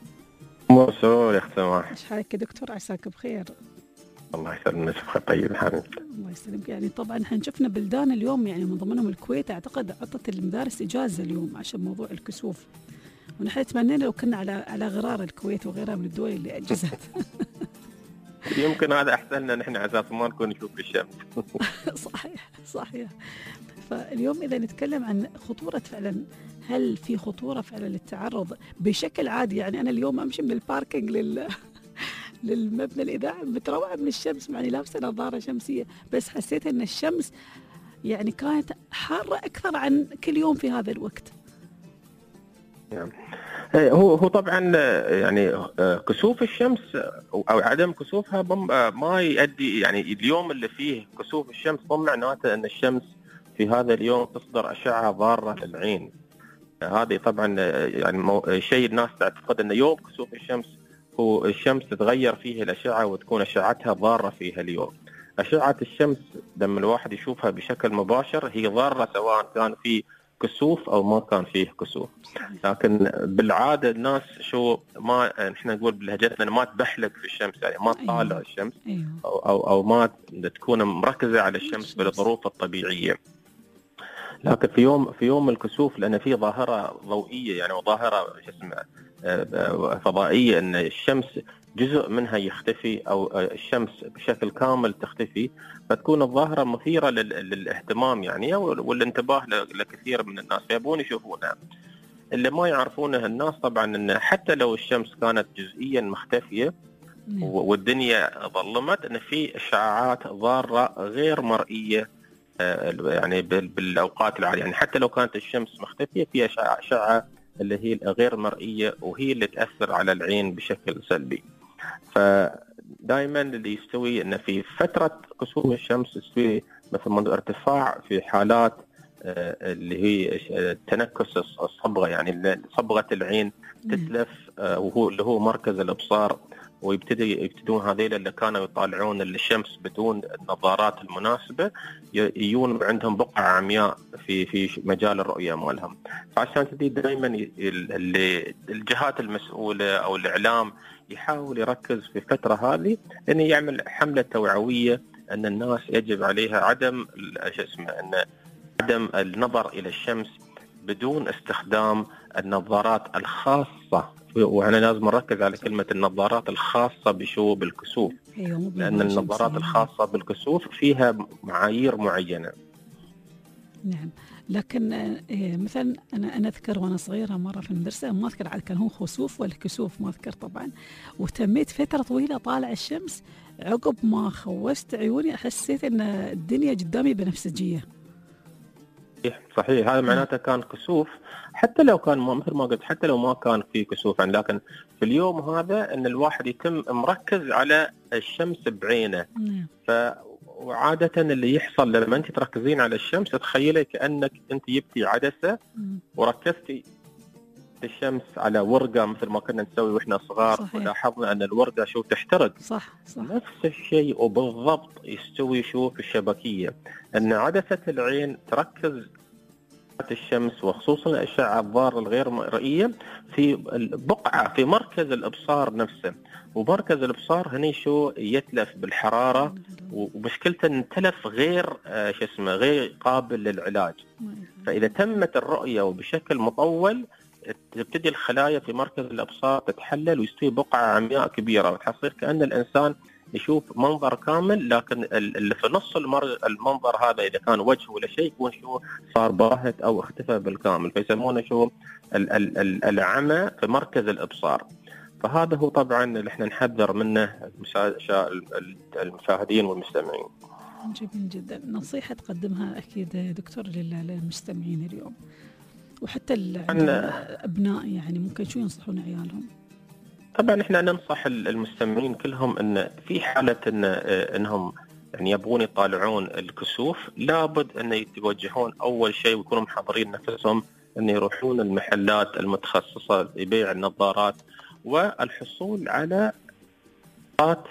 Q: مسرور يا اخت سماح.
C: ايش حالك يا دكتور؟ عساك بخير.
Q: الله يسلمك. بخير طيب حبيبتي.
C: الله يسلمك. يعني طبعا احنا شفنا بلدان اليوم يعني من ضمنهم الكويت اعتقد عطت المدارس اجازه اليوم عشان موضوع الكسوف، ونحن تمنينا لو كنا على غرار الكويت وغيرها من الدول اللي اجزت.
Q: يمكن هذا احسن لنا نحن على اساس ما نكون نشوف الشمس.
C: صحيح. فاليوم اذا نتكلم عن خطوره فعلا، هل في خطوره فعلا للتعرض بشكل عادي؟ يعني انا اليوم امشي من الباركينج للمبنى الإذاعي متروعة من الشمس، معني لابسة نظارة شمسية، بس حسيت أن الشمس يعني كانت حارة أكثر عن كل يوم في هذا الوقت.
Q: هو طبعا يعني كسوف الشمس أو عدم كسوفها ما يؤدي، يعني اليوم اللي فيه كسوف الشمس مو معناته أن الشمس في هذا اليوم تصدر أشعة ضارة للعين. هذه طبعا يعني شيء الناس تعتقد أن يوم كسوف الشمس هو الشمس تتغير فيه الأشعة وتكون أشعتها ضارة فيها اليوم. أشعة الشمس لما الواحد يشوفها بشكل مباشر هي ضارة سواء كان فيه كسوف أو ما كان فيه كسوف، لكن بالعادة الناس ما نحن نقول بلهجتنا ما تبحلق في الشمس، يعني ما تطالع الشمس أو ما تكون مركزة على الشمس بالظروف الطبيعية. لكن في يوم الكسوف لأن في ظاهرة ضوئية يعني وظاهرة فضائية أن الشمس جزء منها يختفي أو الشمس بشكل كامل تختفي، فتكون الظاهرة مثيرة للاهتمام يعني والانتباه لكثير من الناس يبون يشوفونها. اللي ما يعرفونه الناس طبعا أن حتى لو الشمس كانت جزئيا مختفية والدنيا ظلمت، أن في إشعاعات ضارة غير مرئية يعني بالأوقات العالية. يعني حتى لو كانت الشمس مختفية في أشعة اللي هي غير مرئية وهي اللي تأثر على العين بشكل سلبي. فدائما اللي يستوي أن في فترة كسوف الشمس يستوي مثل ارتفاع في حالات اللي هي تنكس الصبغة، يعني صبغة العين تتلف وهو اللي هو مركز الإبصار، ويبتدون هذيل اللي كانوا يطالعون الشمس بدون النظارات المناسبة يجون عندهم بقعة عمياء في مجال الرؤية مالهم. فعشان كذا دائما الجهات المسؤولة أو الإعلام يحاول يركز في الفترة هذه إنه يعمل حملة توعوية أن الناس يجب عليها عدم النظر إلى الشمس بدون استخدام النظارات الخاصة، وأنا لازم نركز على كلمة النظارات الخاصة بالكسوف، لأن النظارات الخاصة بالكسوف فيها معايير معينة.
C: نعم، لكن مثلا أنا أذكر وأنا صغيرة مرة في المدرسة، ما أذكر عاد كان هو خسوف ولا كسوف ما أذكر طبعا، وتميت فترة طويلة طالع الشمس، عقب ما خوست عيوني حسيت أن الدنيا قدامي بنفسجية.
Q: صحيح، هذا معناته كان كسوف، حتى لو كان مثل ما قلت، حتى لو ما كان في كسوف، لكن في اليوم هذا ان الواحد يتم مركز على الشمس بعينه. وعادة اللي يحصل لما انت تركزين على الشمس، تخيلي كأنك انت جبتي عدسة وركزتي الشمس على ورقة مثل ما كنا نسوي واحنا صغار، ولاحظنا ان الورقة شو تحترق.
C: صح.
Q: نفس الشيء وبالضبط يستوي شو في الشبكية، ان عدسة العين تركز الشمس وخصوصا الأشعة الضارة الغير مرئية في البقعة في مركز الإبصار نفسه، ومركز الإبصار هني شو يتلف بالحرارة، ومشكلته ان تلف غير غير قابل للعلاج. فإذا تمت الرؤية وبشكل مطول، تبتدي الخلايا في مركز الإبصار تتحلل ويستوي بقعة عمياء كبيرة، وتحصير كأن الإنسان يشوف منظر كامل، لكن اللي في نص المنظر هذا إذا كان وجه ولا شيء يكون شو صار باهت أو اختفى بالكامل، فيسمونه شو العمى في مركز الإبصار. فهذا هو طبعا اللي احنا نحذر منه المشاهدين والمستمعين.
C: جميل جدا، نصيحة تقدمها أكيد دكتور للمستمعين اليوم، وحتى الأبناء يعني ممكن شو ينصحون عيالهم؟
Q: طبعا احنا ننصح المستمعين كلهم ان في حالة انهم يعني يبغون يطالعون الكسوف، لابد ان يتوجهون اول شيء ويكونوا محضرين نفسهم ان يروحون المحلات المتخصصة لبيع النظارات والحصول على نظارات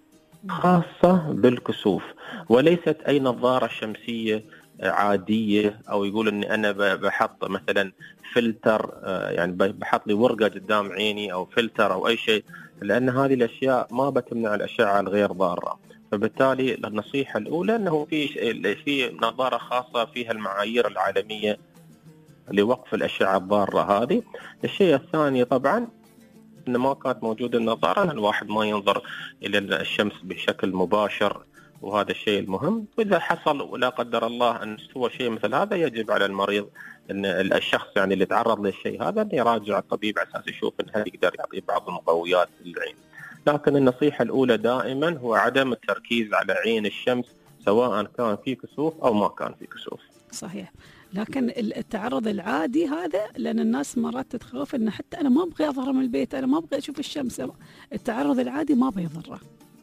Q: خاصة بالكسوف، وليست اي نظارة شمسية عادية، او يقول اني انا بحط مثلا فلتر، يعني بحط لي ورقة قدام عيني او فلتر او اي شيء، لان هذه الاشياء ما بتمنع الاشعة الغير ضارة. فبالتالي النصيحة الاولى انه في نظارة خاصة فيها المعايير العالمية لوقف الاشعة الضارة هذه. الشيء الثاني طبعا ان ما كانت موجودة النظارة، الواحد ما ينظر الى الشمس بشكل مباشر، وهذا الشيء المهم. وإذا حصل ولا قدر الله أن استوى شيء مثل هذا، يجب على المريض أن الشخص يعني اللي تعرض للشيء هذا أن يراجع الطبيب على أساس يشوف أن هل يقدر يعطي بعض المقويات للعين. لكن النصيحة الأولى دائما هو عدم التركيز على عين الشمس، سواء كان في كسوف أو ما كان في كسوف.
C: صحيح، لكن التعرض العادي هذا، لأن الناس مرات تتخوف أن حتى أنا ما أبغى أظهر من البيت، أنا ما أبغى أشوف الشمس. التعرض العادي ما بيضره.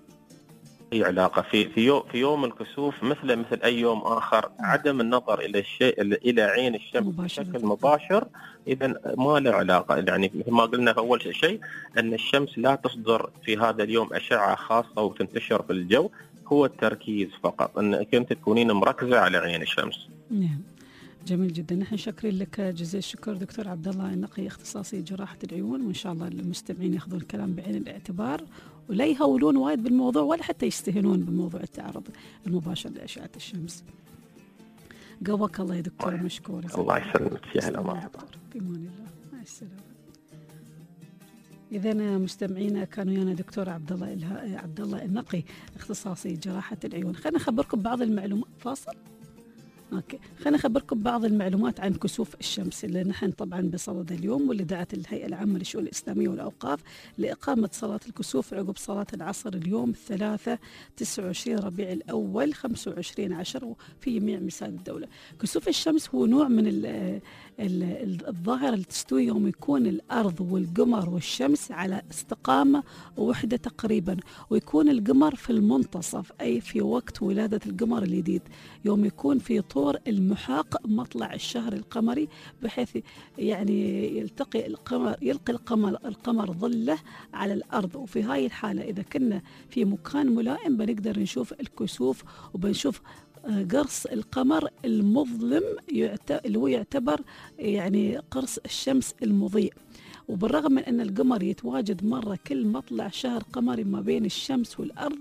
Q: أي علاقة في يوم الكسوف مثل أي يوم آخر، عدم النظر إلى الشيء إلى عين الشمس بشكل مباشر إذا ما له علاقة. يعني مثل ما قلنا في أول شيء أن الشمس لا تصدر في هذا اليوم أشعة خاصة وتنتشر في الجو، هو التركيز فقط أنك أنت تكونين مركزة على عين الشمس.
C: نعم، جميل جدا. نحن شاكرين لك جزيل الشكر دكتور عبد الله النقي، اختصاصي جراحة العيون، وإن شاء الله المستمعين ياخذون الكلام بعين الاعتبار ولا يهولون وايد بالموضوع ولا حتى يستهينون بموضوع التعرض المباشر لأشعة الشمس. قواك الله يا دكتور، مشكور.
Q: الله يسلمك، يا هلا مرحبا.
C: بإمان الله، مع السلامة. إذا مستمعينا كانوا ويانا دكتور عبد الله النقي، اختصاصي جراحة العيون. خلينا نخبركم بعض المعلومات. فاصل. اوكي، خلينا نخبركم بعض المعلومات عن كسوف الشمس اللي نحن طبعا بصدد اليوم، واللي دعت الهيئة العامة للشؤون الإسلامية والأوقاف لإقامة صلاة الكسوف عقب صلاة العصر اليوم 29 ربيع الأول 25/10 في جميع مساجد الدولة. كسوف الشمس هو نوع من الظاهرة اللي تستوي يوم يكون الأرض والقمر والشمس على استقامة ووحدة تقريبا، ويكون القمر في المنتصف، أي في وقت ولادة القمر الجديد، يوم يكون في طور المحاق مطلع الشهر القمري، بحيث يعني يلقي القمر ظله على الأرض. وفي هاي الحالة إذا كنا في مكان ملائم بنقدر نشوف الكسوف، وبنشوف قرص القمر المظلم اللي هو يعتبر يعني قرص الشمس المضيء. وبالرغم من أن القمر يتواجد مرة كل مطلع شهر قمري ما بين الشمس والأرض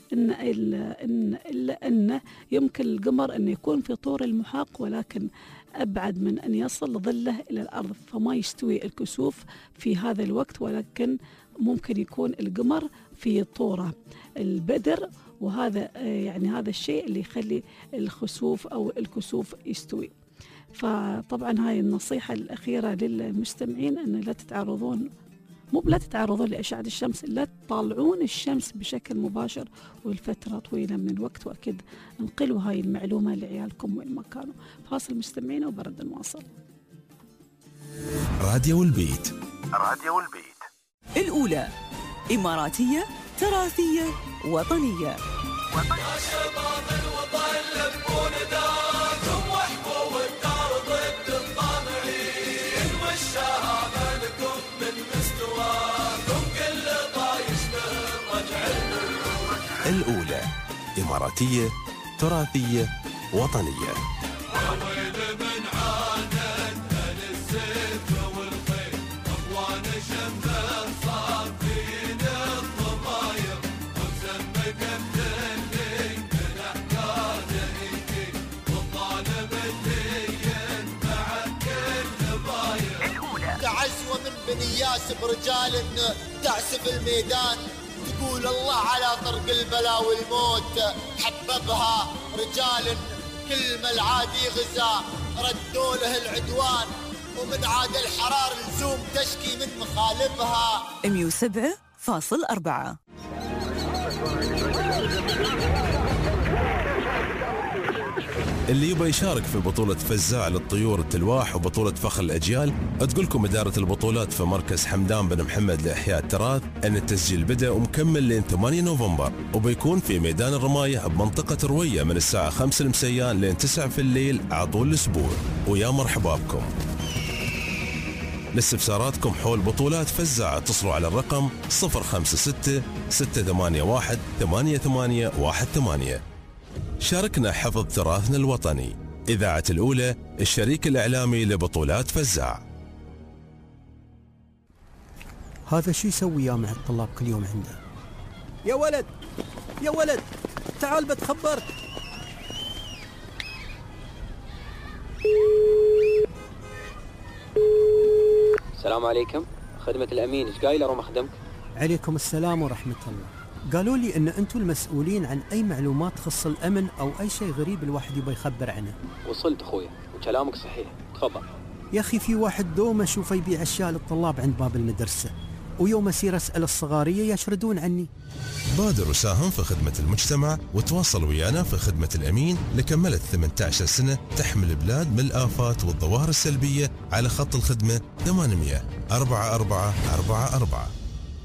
C: إلا أنه يمكن القمر أن يكون في طور المحاق، ولكن أبعد من أن يصل ظله إلى الأرض، فما يستوي الكسوف في هذا الوقت، ولكن ممكن يكون القمر في طوره البدر، وهذا يعني هذا الشيء اللي يخلي الخسوف أو الكسوف يستوي. فطبعا هاي النصيحة الأخيرة للمستمعين أن لا تتعرضون لأشعة الشمس، لا تطالعون الشمس بشكل مباشر ولفترة طويلة من الوقت، وأكيد انقلوا هاي المعلومة لعيالكم وين ما كانوا. فاصل مستمعين وبرد المواصل.
B: راديو البيت.
H: الأولى إماراتية تراثية وطنية.
B: الأولى إماراتية تراثية وطنية.
N: تعسوى من بني ياسب رجال تعسف الميدان، تقول الله على طرق البلا والموت حببها رجال كل ما العادي غزا ردوا له العدوان، ومن عاد الحرار لزوم تشكي من مخالفها.
H: 107.4.
B: اللي يبغى يشارك في بطولة فزاع للطيور التلواح وبطولة فخر الأجيال، تقولكم إدارة البطولات في مركز حمدان بن محمد لإحياء التراث أن التسجيل بدأ ومكمل لين 8 نوفمبر، وبيكون في ميدان الرماية بمنطقة روية من الساعة 5 المسيان لين 9 في الليل على طول الأسبوع. ويا مرحبا بكم. لاستفساراتكم حول بطولات فزاع اتصلوا على الرقم 056 681 8818. شاركنا حفظ تراثنا الوطني. إذاعة الأولى، الشريك الإعلامي لبطولات فزاع.
F: هذا شو يسوي مع الطلاب كل يوم عنده؟ يا ولد تعال بتخبرك.
R: السلام عليكم، خدمة الأمين، إيش قايل أروم أخدمك؟
F: عليكم السلام ورحمة الله. قالوا لي ان انتم المسؤولين عن اي معلومات تخص الامن او اي شيء غريب الواحد يبغى يخبر عنه.
R: وصلت اخويا وكلامك صحيح، تفضل.
F: يا اخي في واحد دوم اشوفه يبيع اشياء للطلاب عند باب المدرسه، ويوم اسير اسال الصغاريه يشردون عني.
B: بادر وساهم في خدمه المجتمع وتواصل ويانا في خدمه الامين لكملت 18 سنه تحمي البلاد من الافات والظواهر السلبيه على خط الخدمه 800 4444.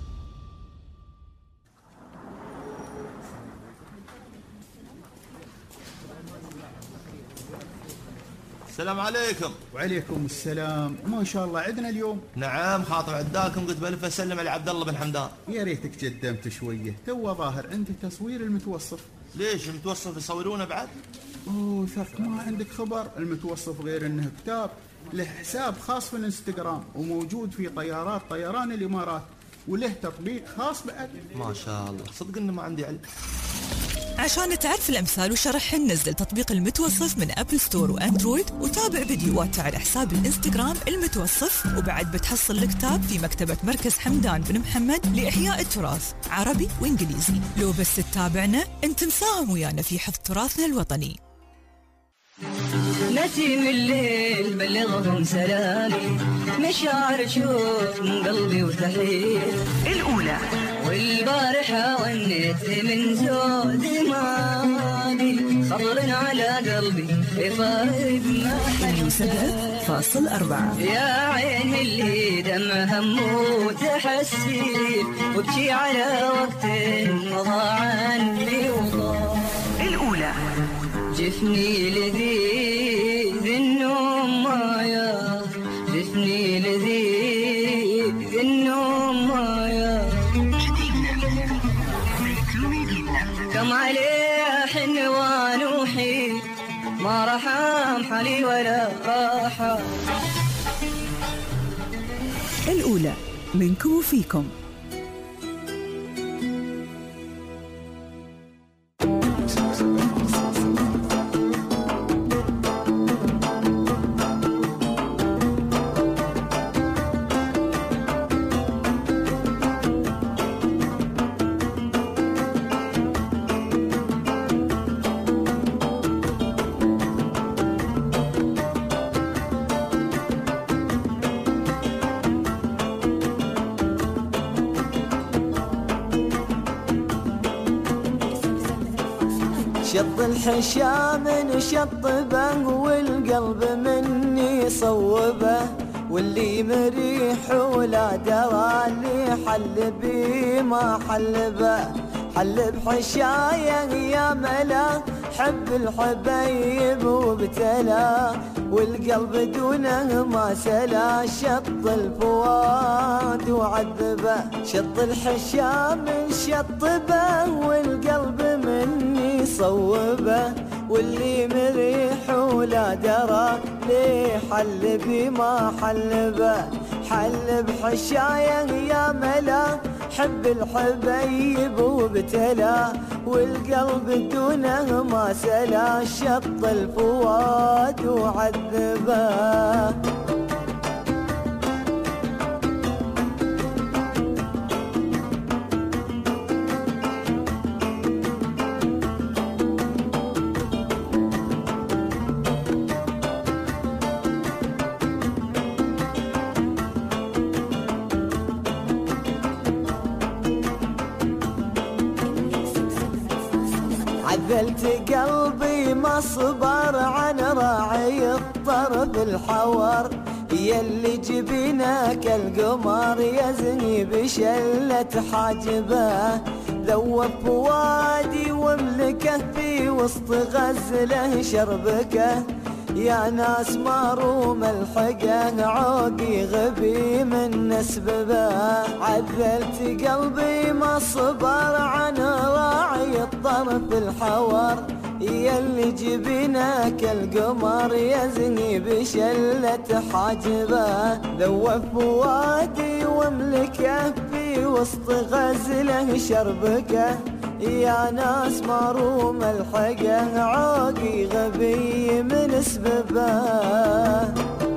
L: السلام عليكم.
S: وعليكم السلام. ما شاء الله عندنا اليوم.
L: نعم خاطر عداكم، قلت بلف اسلم على عبد الله بن حمدان.
S: يا ريتك قدمت شويه، تو ظاهر عندي تصوير المتوصف.
L: ليش المتوصف يصورونه بعد؟
S: اوه ثق، ما عندك خبر؟ المتوصف غير انه كتاب له حساب خاص في الانستغرام وموجود في طيارات طيران الامارات، وله تطبيق خاص بعد.
L: ما شاء الله، صدق انه ما عندي علم.
H: عشان تعرف الأمثال وشرحهن نزل تطبيق المتوصف من أبل ستور وأندرويد، وتابع فيديوهاته على حساب الإنستغرام المتوصف، وبعد بتحصل الكتاب في مكتبة مركز حمدان بن محمد لإحياء التراث عربي وإنجليزي. لو بس تتابعنا أنت مساهم ويانا في حفظ تراثنا الوطني.
T: نسيم الليل بلغهم سلامي، مشاعر شوف من قلبي وتحية
H: الأولى.
T: والبارحة ونيت من زود مالي، صبر على قلبي يفارق ما حد.
H: 7.4.
T: يا عين اللي دم همه تحسي، وابكي على وقت مضى عني وضاع.
H: الأولى.
T: جفني لذيذ النوم مايا، جفني لذيذ النوم مايا، كم عليه حنوان وحيد، ما رحم حالي ولا راحة.
H: الأولى. منكم وفيكم.
K: شط الحشام نشطبه والقلب مني صوبه، واللي مريح ولا درى اللي حل بي ما حل به. حل بحشايا يا ملا حب الحبايب وابتلى، والقلب دونه ما سلا شط الفؤاد وعذبه. شط الحشام نشطبه والقلب مني صوبه، واللي مريح ولا درى ليه حل بي ما حل به. حل بحشايا يا ملا حب الحبايب وابتلى، والقلب دونه ما سلا شط الفؤاد وعذبه. عذلت قلبي ما صبر عن راعي الطرف الحور، يلي جبينك القمر يزني بشلة حاجبه. ذوب فؤادي واملكه في وسط غزله شربكه، يا ناس ماروم الحقه عوقي غبي من نسببه. عذلت قلبي ما صبر عن راعي الطرف الحور، يلي جبينك القمر يزني بشلة حاجبه. ذوب فؤادي واملكه في وسط غزله شربكه، يا ناس ماروم الحقه عوقي غبي من سببه.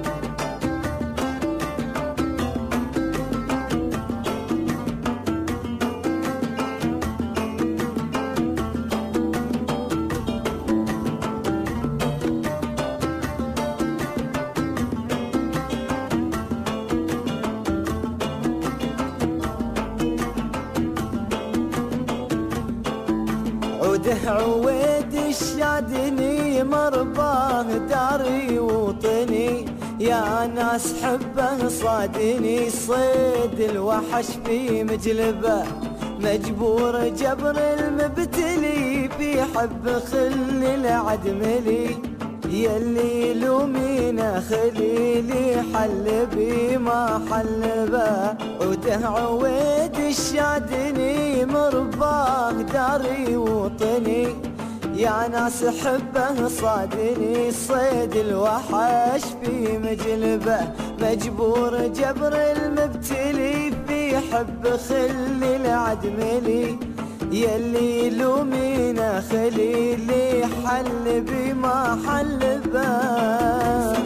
K: عويد الشادني مرباه داري وطني، يا ناس حبه صادني صيد الوحش في مجلبه. مجبور جبر المبتلي في حب خل العدملي، يلي يلومينا خليلي حل بي ما حل به. عوده عويد الشادني مرباه داري وطني، يا ناس حبه صادني صيد الوحش في مجلبه. مجبور جبر المبتلي في حب خل العدملي، يلي يلومينا خليلي حل بي ما حل به.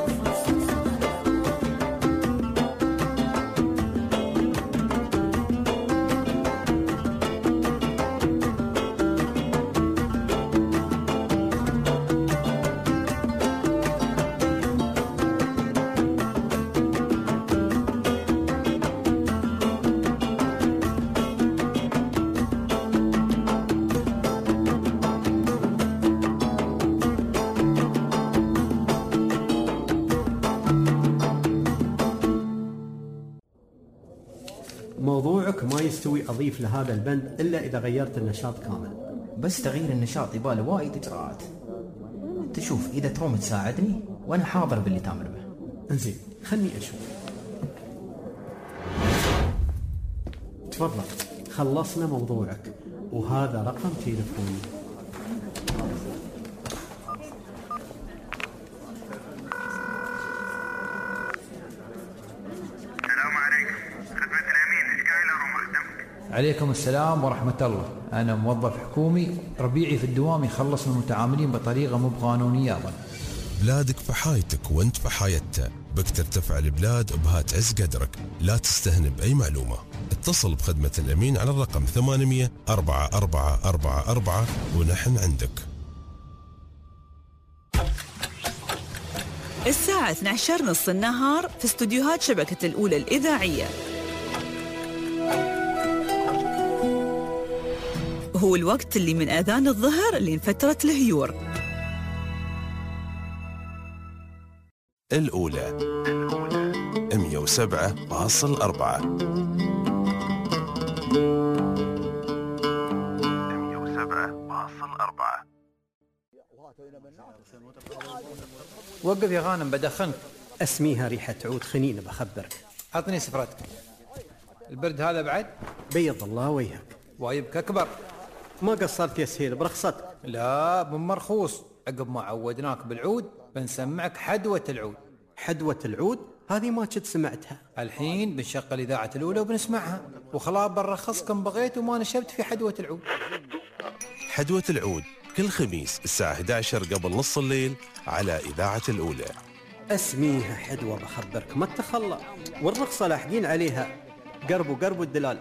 F: موضوعك ما يستوي أضيف لهذا البند إلا إذا غيرت النشاط كامل.
U: بس تغيير النشاط يباله وايد إجراءات. تشوف إذا تروم تساعدني وأنا حاضر باللي تامر به.
F: انزين خلني أشوف. تفضل خلصنا موضوعك وهذا رقم تليفوني.
G: السلام عليكم.
D: عليكم السلام ورحمة الله. أنا موظف حكومي، ربيعي في الدوام يخلص من المتعاملين بطريقة مو بقانونية أظن.
B: بلادك في حايتك وانت في حايتها، بك ترتفع البلاد وبها تعز قدرك. لا تستهن بأي معلومة. اتصل بخدمة الأمين على الرقم 800 4444 ونحن عندك.
H: الساعة 12 نص النهار في استوديوهات شبكة الأولى الإذاعية. هو الوقت اللي من آذان الظهر لين فترة الهيور.
B: الأولى 107.4.
D: وقف يا غانم بدخنك.
F: اسميها ريحة عود خنين بخبرك.
D: عطني سفرتك. البرد هذا بعد؟
F: بيض الله وجهك.
D: وايبك أكبر.
F: ما قصرت يا سهيل برخصتك.
D: لا بمرخوص. عقب ما عودناك بالعود بنسمعك حدوة العود.
F: حدوة العود؟ هذه ما كنت سمعتها.
D: الحين بنشغل إذاعة الأولى وبنسمعها، وخلاص بنرخصكم بغيت وما نشبت في حدوة العود.
B: حدوة العود كل خميس الساعة 11 قبل نص الليل على إذاعة الأولى.
F: اسميها حدوة بخبرك ما تخلى، والرخصة لاحقين عليها. قربوا الدلال.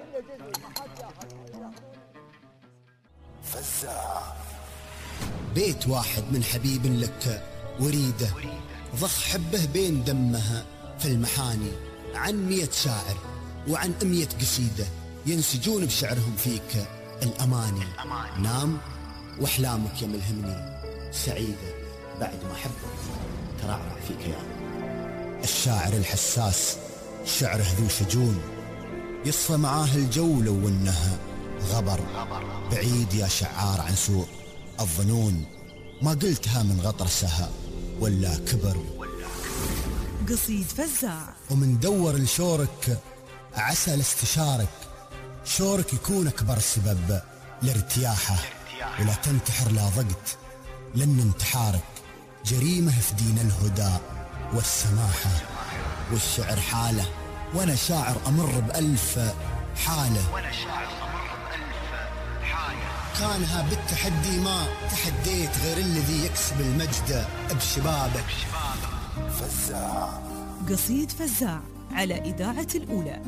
V: فزاع. بيت واحد من حبيب لك وريده، ضخ حبه بين دمها في المحاني، عن 100 شاعر وعن 100 قصيدة ينسجون بشعرهم فيك الأماني. نام وأحلامك يا ملهمني سعيدة بعد ما حبك ترعرع في كيان. الشاعر الحساس شعره ذو شجون، يصفى معاه الجو لو انها غبر. بعيد يا شعار عن سوء الظنون، ما قلتها من غطرسها ولا كبر.
H: قصيد فزاع.
V: ومن دور لشورك عسى لاستشارك، شورك يكون أكبر سبب لارتياحه، ولا تنتحر لا ضقت لأن انتحارك جريمة في دين الهدى والسماحة. والشعر حالة وأنا شاعر أمر ب1000 حالة، كانها بالتحدي ما تحديت غير الذي يكسب المجد بشبابك. فزاع.
H: قصيد فزاع على إذاعة الأولى.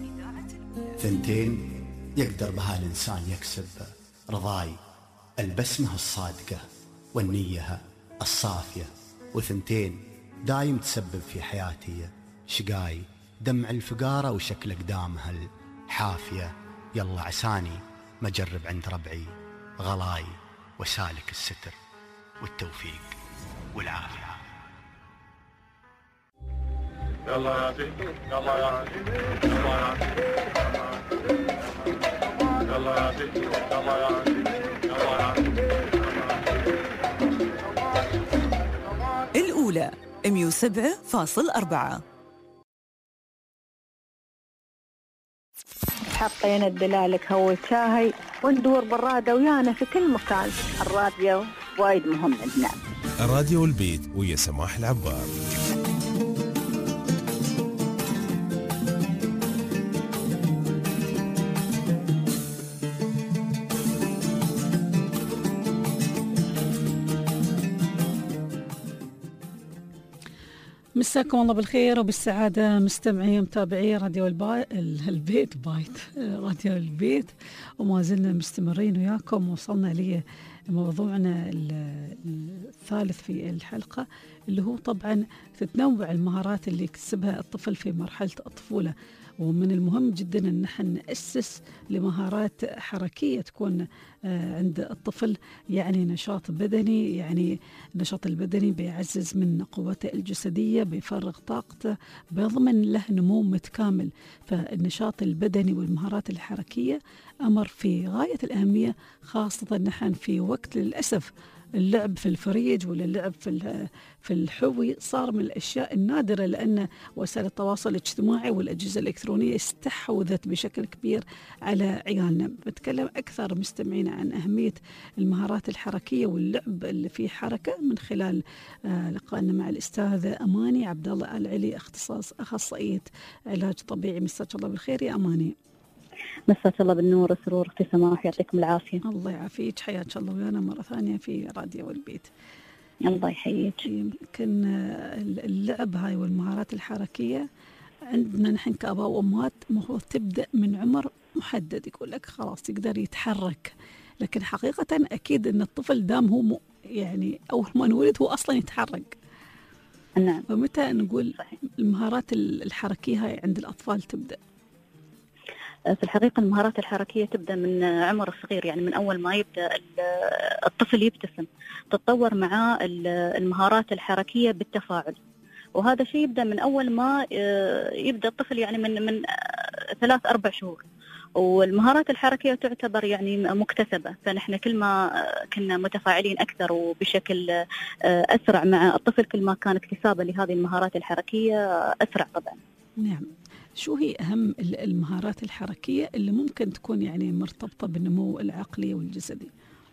V: ثنتين يقدر بها الإنسان يكسب رضاي، البسمة الصادقة والنية الصافية، وثنتين دايم تسبب في حياتي شقاي، دمع الفقارة وشكل أقدامها الحافية. يلا عساني ما جرب عند ربعي غلاي، وسالك الستر والتوفيق والعافية.
G: يلا يا سيدي يلا يا سيدي يلا يا سيدي يلا يا سيدي يلا يا سيدي يلا يا سيدي.
H: الأولى 107.4.
A: حطينا الدلالك هو شاهي وندور بالرادة ويانا في كل مكان. الراديو وايد مهم عندنا.
B: الراديو والبيت ويا سماح العبار.
C: مساكم الله بالخير وبالسعادة مستمعي ومتابعي راديو البيت راديو البيت، وما زلنا مستمرين وياكم. وصلنا لي موضوعنا الثالث في الحلقة، اللي هو طبعا تتنوع المهارات اللي يكتسبها الطفل في مرحلة الطفولة. ومن المهم جدا أن نحن نأسس لمهارات حركية تكون عند الطفل، يعني نشاط بدني. يعني النشاط البدني بيعزز من قوته الجسدية، بيفرغ طاقته، بيضمن له نمو متكامل. فالنشاط البدني والمهارات الحركية أمر في غاية الأهمية، خاصة نحن في وقت للأسف اللعب في الفريج ولا اللعب في الحوي صار من الأشياء النادرة، لأن وسائل التواصل الاجتماعي والأجهزة الإلكترونية استحوذت بشكل كبير على عيالنا. بتكلم أكثر مستمعين عن أهمية المهارات الحركية واللعب اللي فيه حركة من خلال لقائنا مع الأستاذة أماني عبد الله العلي، أخصائية علاج طبيعي. مساك الله بالخير يا أماني.
E: مساك الله بالنور والسرور اختي سماح، يعطيكم العافيه.
C: الله يعافيك، حياك الله ويانا مره ثانيه في راديو البيت.
E: الله يحييك.
C: يمكن اللعب هاي والمهارات الحركيه عندنا نحن كآباء وأمهات المفروض تبدأ من عمر محدد، يقول لك خلاص يقدر يتحرك، لكن حقيقة أكيد أن الطفل دام هو يعني أول ما نولد هو أصلا يتحرك.
E: نعم.
C: فمتى نقول المهارات الحركية هاي عند الأطفال تبدأ؟
E: في الحقيقة المهارات الحركية تبدأ من عمر صغير، يعني من أول ما يبدأ الطفل يبتسم تتطور معاه المهارات الحركية بالتفاعل، وهذا شيء يبدأ من أول ما يبدأ الطفل، يعني من 3-4 شهور. والمهارات الحركية تعتبر يعني مكتسبة، فنحن كل ما كنا متفاعلين أكثر وبشكل أسرع مع الطفل كل ما كان اكتسابه لهذه المهارات الحركية أسرع طبعا.
C: نعم. شو هي أهم المهارات الحركية اللي ممكن تكون يعني مرتبطة بالنمو العقلي والجسدي؟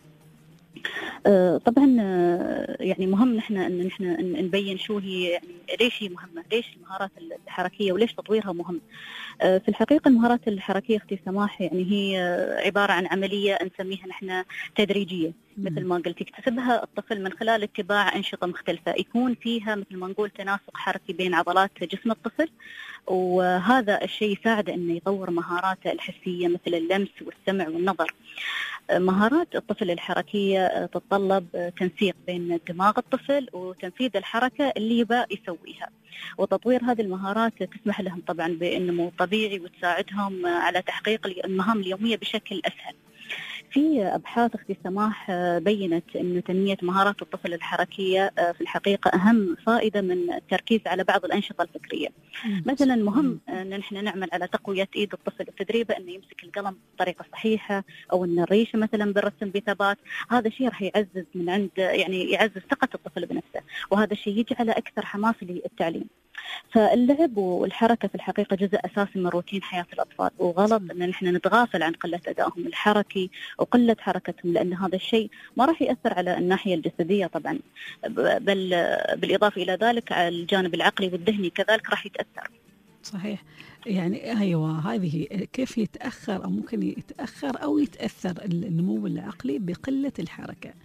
E: طبعا يعني مهم نحن نبين شو هي، يعني ليش هي مهمة، ليش المهارات الحركية وليش تطويرها مهم. في الحقيقة المهارات الحركية اختي سماح يعني هي عبارة عن عملية نسميها نحن تدريجية، مثل ما قلت يكتسبها الطفل من خلال اتباع أنشطة مختلفة يكون فيها مثل ما نقول تناسق حركي بين عضلات جسم الطفل، وهذا الشيء يساعده انه يطور مهاراته الحسية مثل اللمس والسمع والنظر. مهارات الطفل الحركية تتطلب تنسيق بين دماغ الطفل وتنفيذ الحركة اللي يبغى يسويها، وتطوير هذه المهارات تسمح لهم طبعا بالنمو الطبيعي وتساعدهم على تحقيق المهام اليومية بشكل أسهل. في أبحاث اختي سماح بينت أن تنمية مهارات الطفل الحركية في الحقيقة أهم فائدة من التركيز على بعض الأنشطة الفكرية. مثلا مهم أن نحن نعمل على تقوية إيد الطفل وتدريبه أنه يمسك القلم بطريقة صحيحة، أو أن الريشة مثلا بالرسم بثبات. هذا الشيء راح يعزز من عند يعني يعزز ثقة الطفل بنفسه، وهذا الشيء يجعله أكثر حماس للتعليم. فاللعب والحركة في الحقيقة جزء أساسي من روتين حياة الأطفال، وغلط أن نحن نتغافل عن قلة أدائهم الحركي وقلة حركتهم، لأن هذا الشيء ما راح يأثر على الناحية الجسدية طبعا، بل بالإضافة إلى ذلك على الجانب العقلي والذهني كذلك راح يتأثر.
C: صحيح. يعني أيوة، هذه كيف يتأخر أو ممكن يتأخر أو يتأثر النمو العقلي بقلة الحركة؟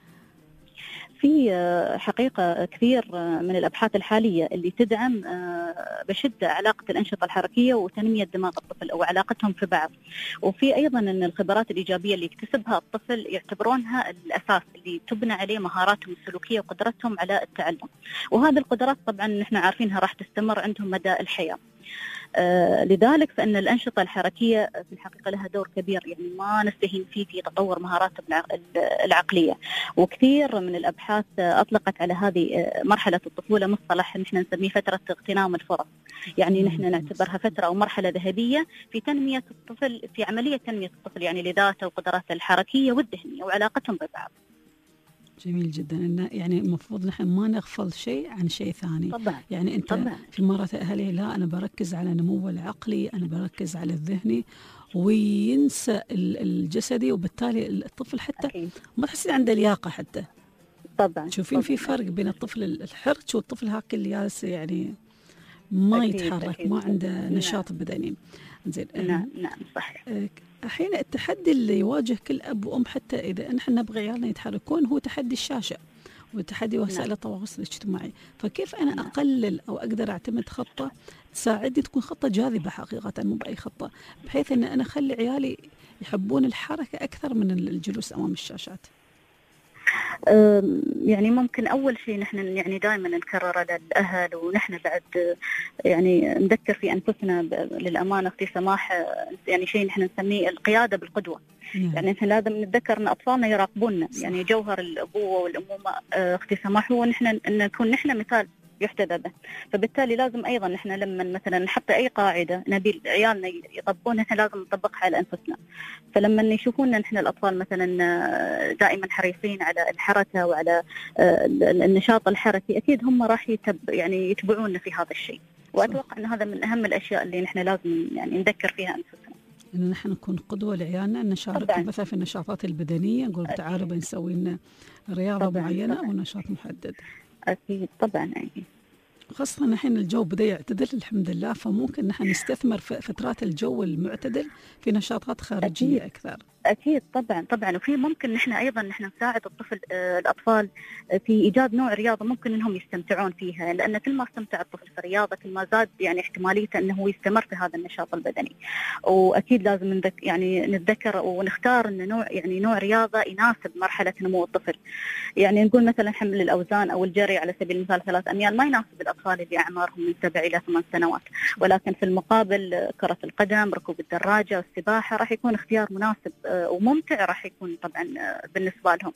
E: في حقيقة كثير من الأبحاث الحالية اللي تدعم بشدة علاقة الأنشطة الحركية وتنمية دماغ الطفل أو علاقتهم في بعض، وفي أيضا أن الخبرات الإيجابية اللي يكتسبها الطفل يعتبرونها الأساس اللي تبنى عليه مهاراتهم السلوكية وقدرتهم على التعلم، وهذه القدرات طبعا نحن عارفينها راح تستمر عندهم مدى الحياة. لذلك فإن الأنشطة الحركية في الحقيقة لها دور كبير، يعني ما نستهين فيه في تطور مهاراتهم العقلية. وكثير من الأبحاث أطلقت على هذه مرحلة الطفولة مصطلح نحن نسميه فترة اغتنام الفرص، يعني نحن نعتبرها فترة أو مرحلة ذهبية في تنمية الطفل، في عملية تنمية الطفل يعني لذاته وقدراته الحركية والذهنية وعلاقتهم ببعض.
C: جميل جدا. إن يعني المفروض نحن ما نغفل شيء عن شيء ثاني.
E: طبعا.
C: يعني أنت طبعا. في مرة أهلي لا أنا بركز على نمو العقلي، أنا بركز على الذهني، وينسى الجسدي، وبالتالي الطفل حتى أكيد. ما تحسين عنده لياقة حتى.
E: طبعا.
C: شوفين في فرق بين الطفل الحرج والطفل هاك اللي جالس يعني ما أكيد. يتحرك أكيد. ما عنده نشاط بدني. زين.
E: نعم صحيح.
C: الحين التحدي اللي يواجه كل أب وأم حتى إذا نحن نبغى عيالنا يتحركون هو تحدي الشاشة وتحدي وسائل التواصل الاجتماعي. فكيف أنا أقلل أو أقدر أعتمد خطة تساعدني تكون خطة جاذبة حقيقة، مو بأي خطة، بحيث أن أنا أخلي عيالي يحبون الحركة أكثر من الجلوس أمام الشاشات؟
E: يعني ممكن أول شيء نحن يعني دائما نكرره للأهل، ونحن بعد يعني نذكر في أنفسنا للأمانة اختي سماح، يعني شيء نحن نسميه القيادة بالقدوة. يعني نحن لازم نتذكر أن أطفالنا يراقبوننا، يعني جوهر الأبوة والأمومة اختي سماح هو نحن نكون نحن مثال يحتذى به. فبالتالي لازم أيضا نحن لما مثلا نحط أي قاعدة نبي عيالنا يطبقونها نحن لازم نطبقها على أنفسنا. فلما يشوفوننا نحن الأطفال مثلا دائما حريصين على الحركة وعلى النشاط الحركي، أكيد هم راح يعني يتبعونا في هذا الشيء. وأتوقع أن هذا من أهم الأشياء اللي نحن لازم يعني نذكر فيها أنفسنا،
C: إن نحن نكون قدوة لعيالنا، نشارك مثلا في النشاطات البدنية، نقول تعالوا بنسوي لنا رياضة معينة أو نشاط محدد.
E: أكيد طبعا.
C: خاصة الحين الجو بدأ يعتدل الحمد لله، فممكن نحن نستثمر في فترات الجو المعتدل في نشاطات خارجية أكثر.
E: أكيد طبعا وفي ممكن نحن أيضا نساعد الأطفال في إيجاد نوع رياضة ممكن إنهم يستمتعون فيها، لأن كل ما استمتع الطفل في الرياضة كل ما زاد يعني احتماليته إنه يستمر في هذا النشاط البدني. وأكيد لازم نتذكر ونختار إن نوع رياضة يناسب مرحلة نمو الطفل. يعني نقول مثلا حمل الأوزان أو الجري على سبيل المثال 3 أميال ما يناسب الأطفال اللي أعمارهم من 7 إلى 8 سنوات، ولكن في المقابل كرة القدم، ركوب الدراجة والسباحة راح يكون اختيار مناسب وممتع راح يكون طبعا بالنسبة لهم.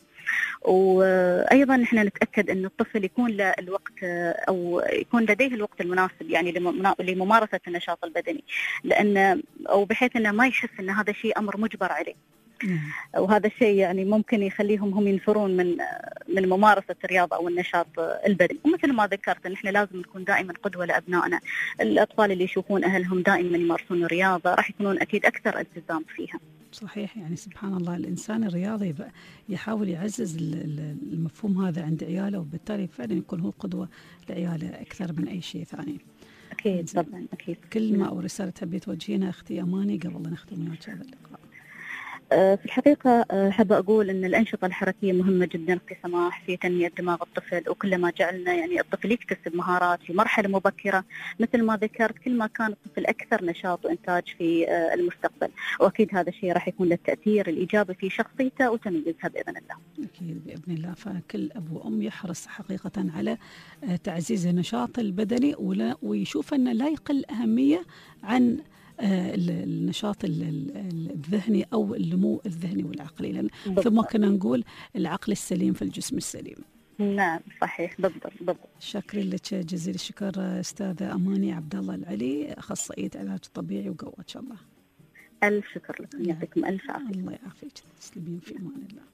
E: وأيضا نحن نتأكد أن الطفل يكون له الوقت أو يكون لديه الوقت المناسب يعني لممارسة النشاط البدني، لأن أو بحيث أنه ما يحس أن هذا شيء أمر مجبر عليه. وهذا الشيء يعني ممكن يخليهم هم ينفرون من ممارسة الرياضة أو النشاط البدني. ومثل ما ذكرت نحن لازم نكون دائما قدوة لأبنائنا. الأطفال اللي يشوفون أهلهم دائما يمارسون الرياضة راح يكونون أكيد أكثر التزام فيها.
C: صحيح، يعني سبحان الله الإنسان الرياضي يحاول يعزز المفهوم هذا عند عياله، وبالتالي فعلا يكون هو قدوة لعياله أكثر من أي شيء ثاني.
E: أكيد طبعا أكيد.
C: كلمة أو رسالة تحبي توجهينها أختي أماني قبل لا نختم هذا اللقاء؟
E: في الحقيقة حابة أقول أن الأنشطة الحركية مهمة جدا في سماح في تنمية دماغ الطفل، وكلما جعلنا يعني الطفل يكتسب مهارات في مرحلة مبكرة مثل ما ذكرت كل ما كان الطفل أكثر نشاط وإنتاج في المستقبل، وأكيد هذا الشيء راح يكون له التأثير الإيجابي في شخصيته وتميزها بإذن الله.
C: أكيد بإذن الله. فكل أب وأم يحرص حقيقة على تعزيز النشاط البدني ويشوف أنه لا يقل أهمية عن النشاط الذهني أو النمو الذهني والعقلي، لأن ثم كنا نقول العقل السليم في الجسم السليم.
E: نعم صحيح بالضبط.
C: شكرا لك جزيل الشكر أستاذة أماني عبد الله العلي، أخصائية علاج طبيعي وقوة إن شاء الله.
E: ألف شكر لكم، يعطيكم ألف عافية.
C: الله يعافيك، تسلمين في أمان الله.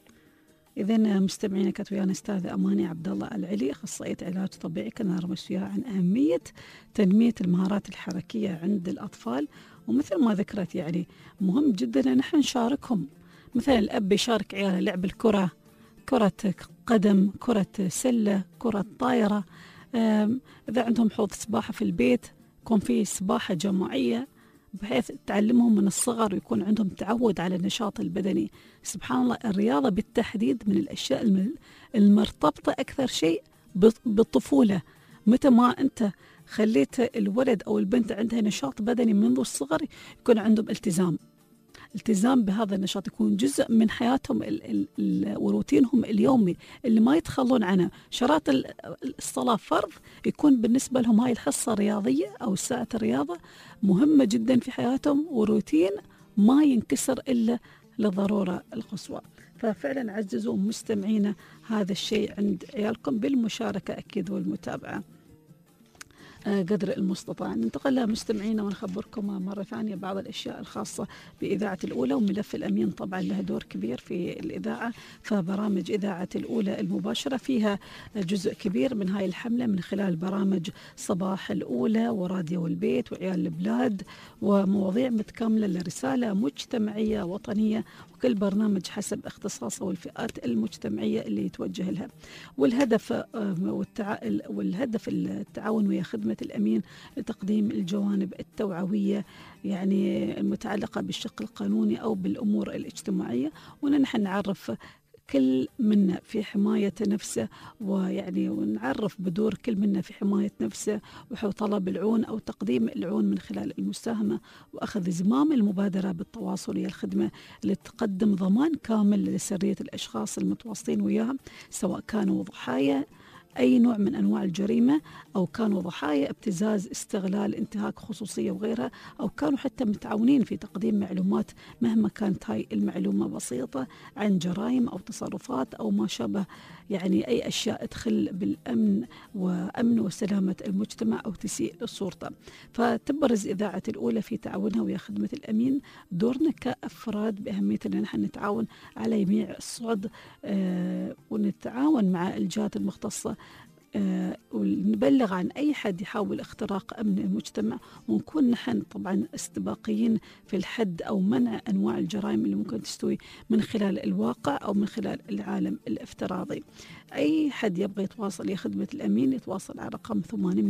C: إذا مستمعينا كانت ويانا أستاذة أماني عبد الله العلي، أخصائية علاج طبيعي، كنا نرمز فيها عن أهمية تنمية المهارات الحركية عند الأطفال. ومثل ما ذكرت يعني مهم جدا أن نحن نشاركهم، مثلا الأب يشارك عياله لعب الكرة، كرة قدم، كرة سلة، كرة طائرة. إذا عندهم حوض سباحة في البيت يكون في سباحة جماعية بحيث تعلمهم من الصغر ويكون عندهم تعود على النشاط البدني. سبحان الله الرياضة بالتحديد من الأشياء المرتبطة أكثر شيء بالطفولة. متى ما أنت خليت الولد أو البنت عندها نشاط بدني منذ الصغر يكون عندهم التزام بهذا النشاط، يكون جزء من حياتهم وروتينهم اليومي اللي ما يتخلون عنه. شرط الصلاة فرض، يكون بالنسبة لهم هاي الحصة الرياضية أو ساعة الرياضة مهمة جدا في حياتهم، وروتين ما ينكسر إلا لضرورة القصوى. ففعلا عززوا مستمعينا هذا الشيء عند عيالكم بالمشاركة أكيد والمتابعة قدر المستطاع. ننتقل مستمعينا ونخبركم مرة ثانية بعض الأشياء الخاصة بإذاعة الأولى. وملف الأمين طبعا له دور كبير في الإذاعة، فبرامج إذاعة الأولى المباشرة فيها جزء كبير من هاي الحملة من خلال برامج صباح الأولى وراديو البيت وعيال البلاد، ومواضيع متكاملة لرسالة مجتمعية وطنية، وكل برنامج حسب اختصاصه والفئات المجتمعية اللي يتوجه لها. والهدف التعاون ويا خدمة الأمين لتقديم الجوانب التوعوية يعني المتعلقة بالشق القانوني أو بالأمور الاجتماعية، ونحن نعرف كل منا في حماية نفسه، ويعني ونعرف بدور كل منا في حماية نفسه وطلب العون أو تقديم العون من خلال المساهمة وأخذ زمام المبادرة بالتواصل ويا الخدمة اللي تقدم ضمان كامل لسرية الأشخاص المتواصلين وياهم، سواء كانوا ضحايا أي نوع من أنواع الجريمة أو كانوا ضحايا ابتزاز، استغلال، انتهاك خصوصية وغيرها، أو كانوا حتى متعاونين في تقديم معلومات مهما كانت هاي المعلومة بسيطة عن جرائم أو تصرفات أو ما شابه، يعني أي أشياء تخل بالأمن وأمن وسلامة المجتمع أو تسيء لصورته. فتبرز إذاعة الأولى في تعاونها ويا خدمة الأمين دورنا كأفراد بأهمية أن نحن نتعاون على جميع الصعد ونتعاون مع الجهات المختصة ونبلغ عن أي حد يحاول اختراق أمن المجتمع، ونكون نحن طبعا استباقيين في الحد أو منع أنواع الجرائم اللي ممكن تستوي من خلال الواقع أو من خلال العالم الافتراضي. أي حد يبغى يتواصل يا خدمة الأمين يتواصل على رقم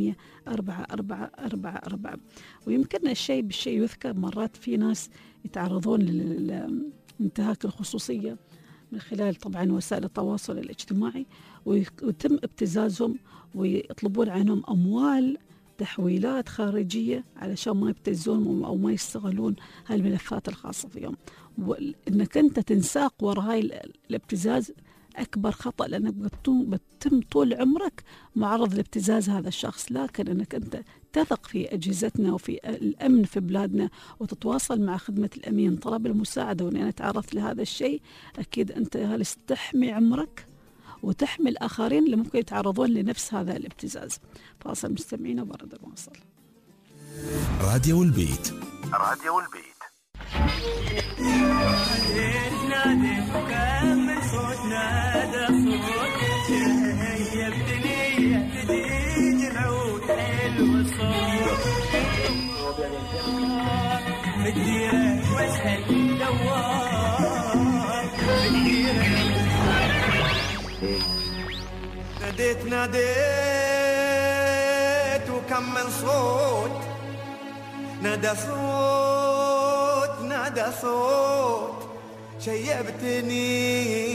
C: 800-4444. ويمكننا الشيء بالشيء يذكر، مرات في ناس يتعرضون لانتهاك الخصوصية من خلال طبعا وسائل التواصل الاجتماعي، ويتم ابتزازهم ويطلبون عنهم أموال تحويلات خارجية علشان ما يبتزون أو ما يستغلون هالملفات الخاصة فيهم. وإنك أنت تنساق وراء هاي الابتزاز أكبر خطأ، لأنك بتتم طول عمرك معرض لابتزاز هذا الشخص. لكن أنك أنت تثق في أجهزتنا وفي الأمن في بلادنا وتتواصل مع خدمة الأمين طلب المساعدة، وأن أنا تعرضت لهذا الشيء، أكيد أنت هالس تحمي عمرك وتحمي الآخرين اللي ممكن يتعرضون لنفس هذا الابتزاز. فاصل مستمعينا وبرد الواصل.
B: راديو البيت.
I: راديو البيت.
K: ناديت وكم من صوت، نادى صوت شيبتني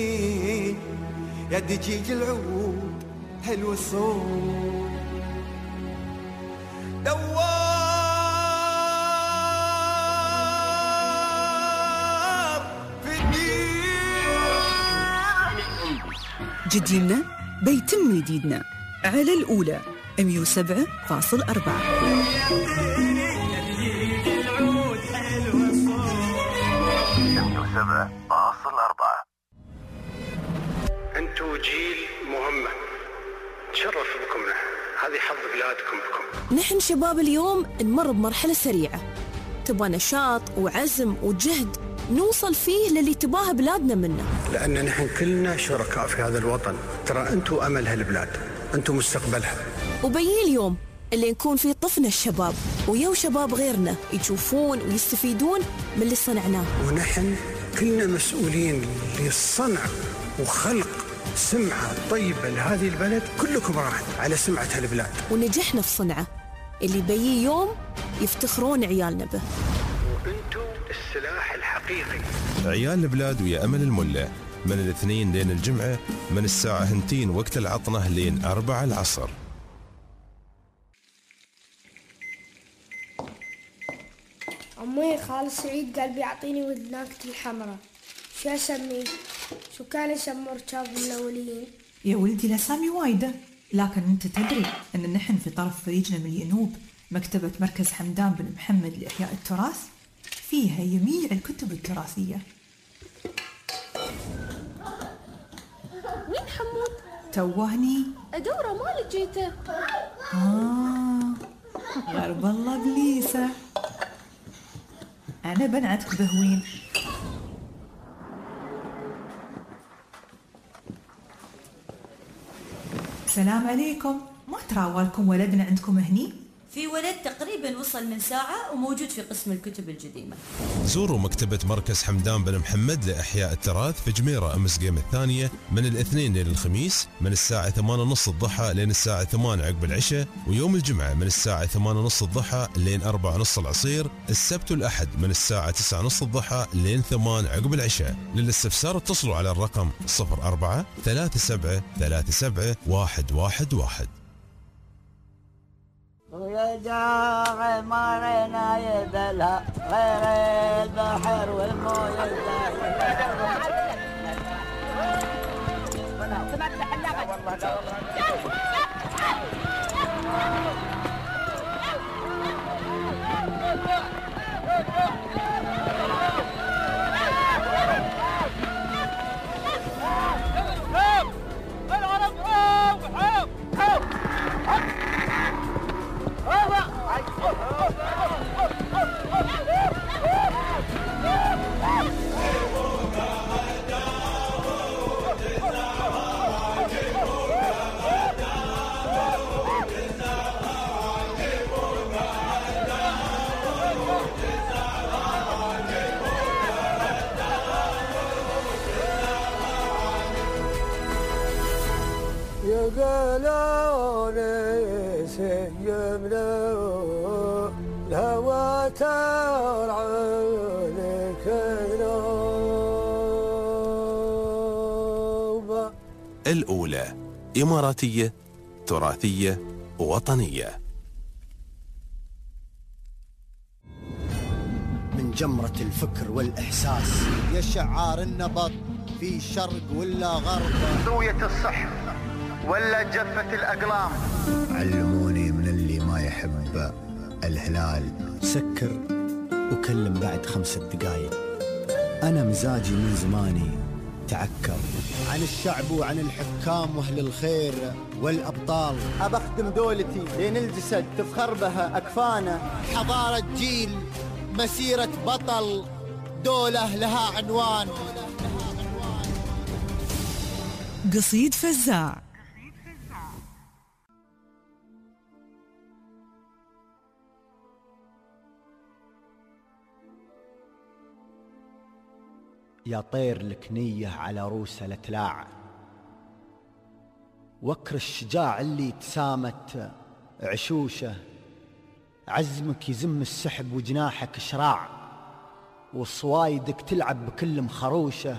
K: يا دجيج العود حلو الصوت، دوار في الدين.
H: جديدنا بيتم جديدنا على الأولى 107.4.
J: أنتوا جيل مهمة، تشرف بكم، هذه حظ بلادكم بكم.
W: نحن شباب اليوم نمر بمرحلة سريعة، تبغى نشاط وعزم وجهد نوصل فيه للي تباها بلادنا منه،
J: لأن نحن كلنا شركاء في هذا الوطن. ترى أنتوا أمل هالبلاد، أنتوا مستقبلها.
W: وبيجي اليوم اللي نكون فيه طفنا الشباب ويو شباب غيرنا يشوفون ويستفيدون من اللي صنعناه،
J: ونحن كلنا مسؤولين للصنع وخلق سمعة طيبة لهذه البلد. كلكم راح على سمعة هالبلاد،
W: ونجحنا في صنعه اللي بيجي يوم يفتخرون عيالنا به.
J: وأنتوا السلاح الحقيقي.
B: عيال البلاد ويا أمل الملة من الاثنين لين الجمعة، من الساعة 2 وقت العطنة لين 4 العصر.
X: عمي خالد سعيد قال بيعطيني وذناكتي الحمراء، شو اسميه؟ شو كان يسموا ركاب الاوليين؟
Y: يا ولدي الاسامي وايده، لكن انت تدري ان نحن في طرف فريجنا من الجنوب مكتبه مركز حمدان بن محمد لاحياء التراث، فيها جميع الكتب التراثيه.
X: وين حمود؟
Y: توهني
X: ادوره ما لقيته.
Y: غرب الله بليسه، انا بنعتك بهوين. السلام عليكم، ما تراولكم ولدنا عندكم هني؟
Z: في ولد تقريبا وصل من ساعة وموجود في قسم الكتب القديمة.
B: زوروا مكتبة مركز حمدان بن محمد لإحياء التراث في جميرة أمس قيم الثانية من الاثنين لين الخميس من الساعة 8:30 الضحى لين الساعة 8 عقب العشاء، ويوم الجمعة من الساعة 8:30 الضحى لين 4:30 العصير، السبت والأحد من الساعة 9:30 الضحى لين 8 عقب العشاء. للاستفسار اتصلوا على الرقم 04-3737-111.
K: ويا جاعي ما رينا يبلها غير البحر والمويه
I: قالوني سيمنا الهوى ترعى كذنوب.
B: الأولى إماراتية تراثية وطنية.
V: من جمرة الفكر والإحساس
M: يا شعار النبض في شرق ولا غرب،
N: سوية الصح ولا جفة الأقلام.
V: علموني من اللي ما يحب الهلال سكر وكلم بعد 5 دقايق. أنا مزاجي من زماني تعكر
M: عن الشعب وعن الحكام واهل الخير والأبطال.
N: أبخدم دولتي لين الجسد تفخر بها أكفانه.
M: حضارة جيل، مسيرة بطل، دولة لها عنوان.
H: قصيد فزاع.
M: يا طير لك نية على روسه لتلاع، وكر الشجاع اللي تسامت عشوشه. عزمك يزم السحب وجناحك شراع، وصوايدك تلعب بكل مخروشه.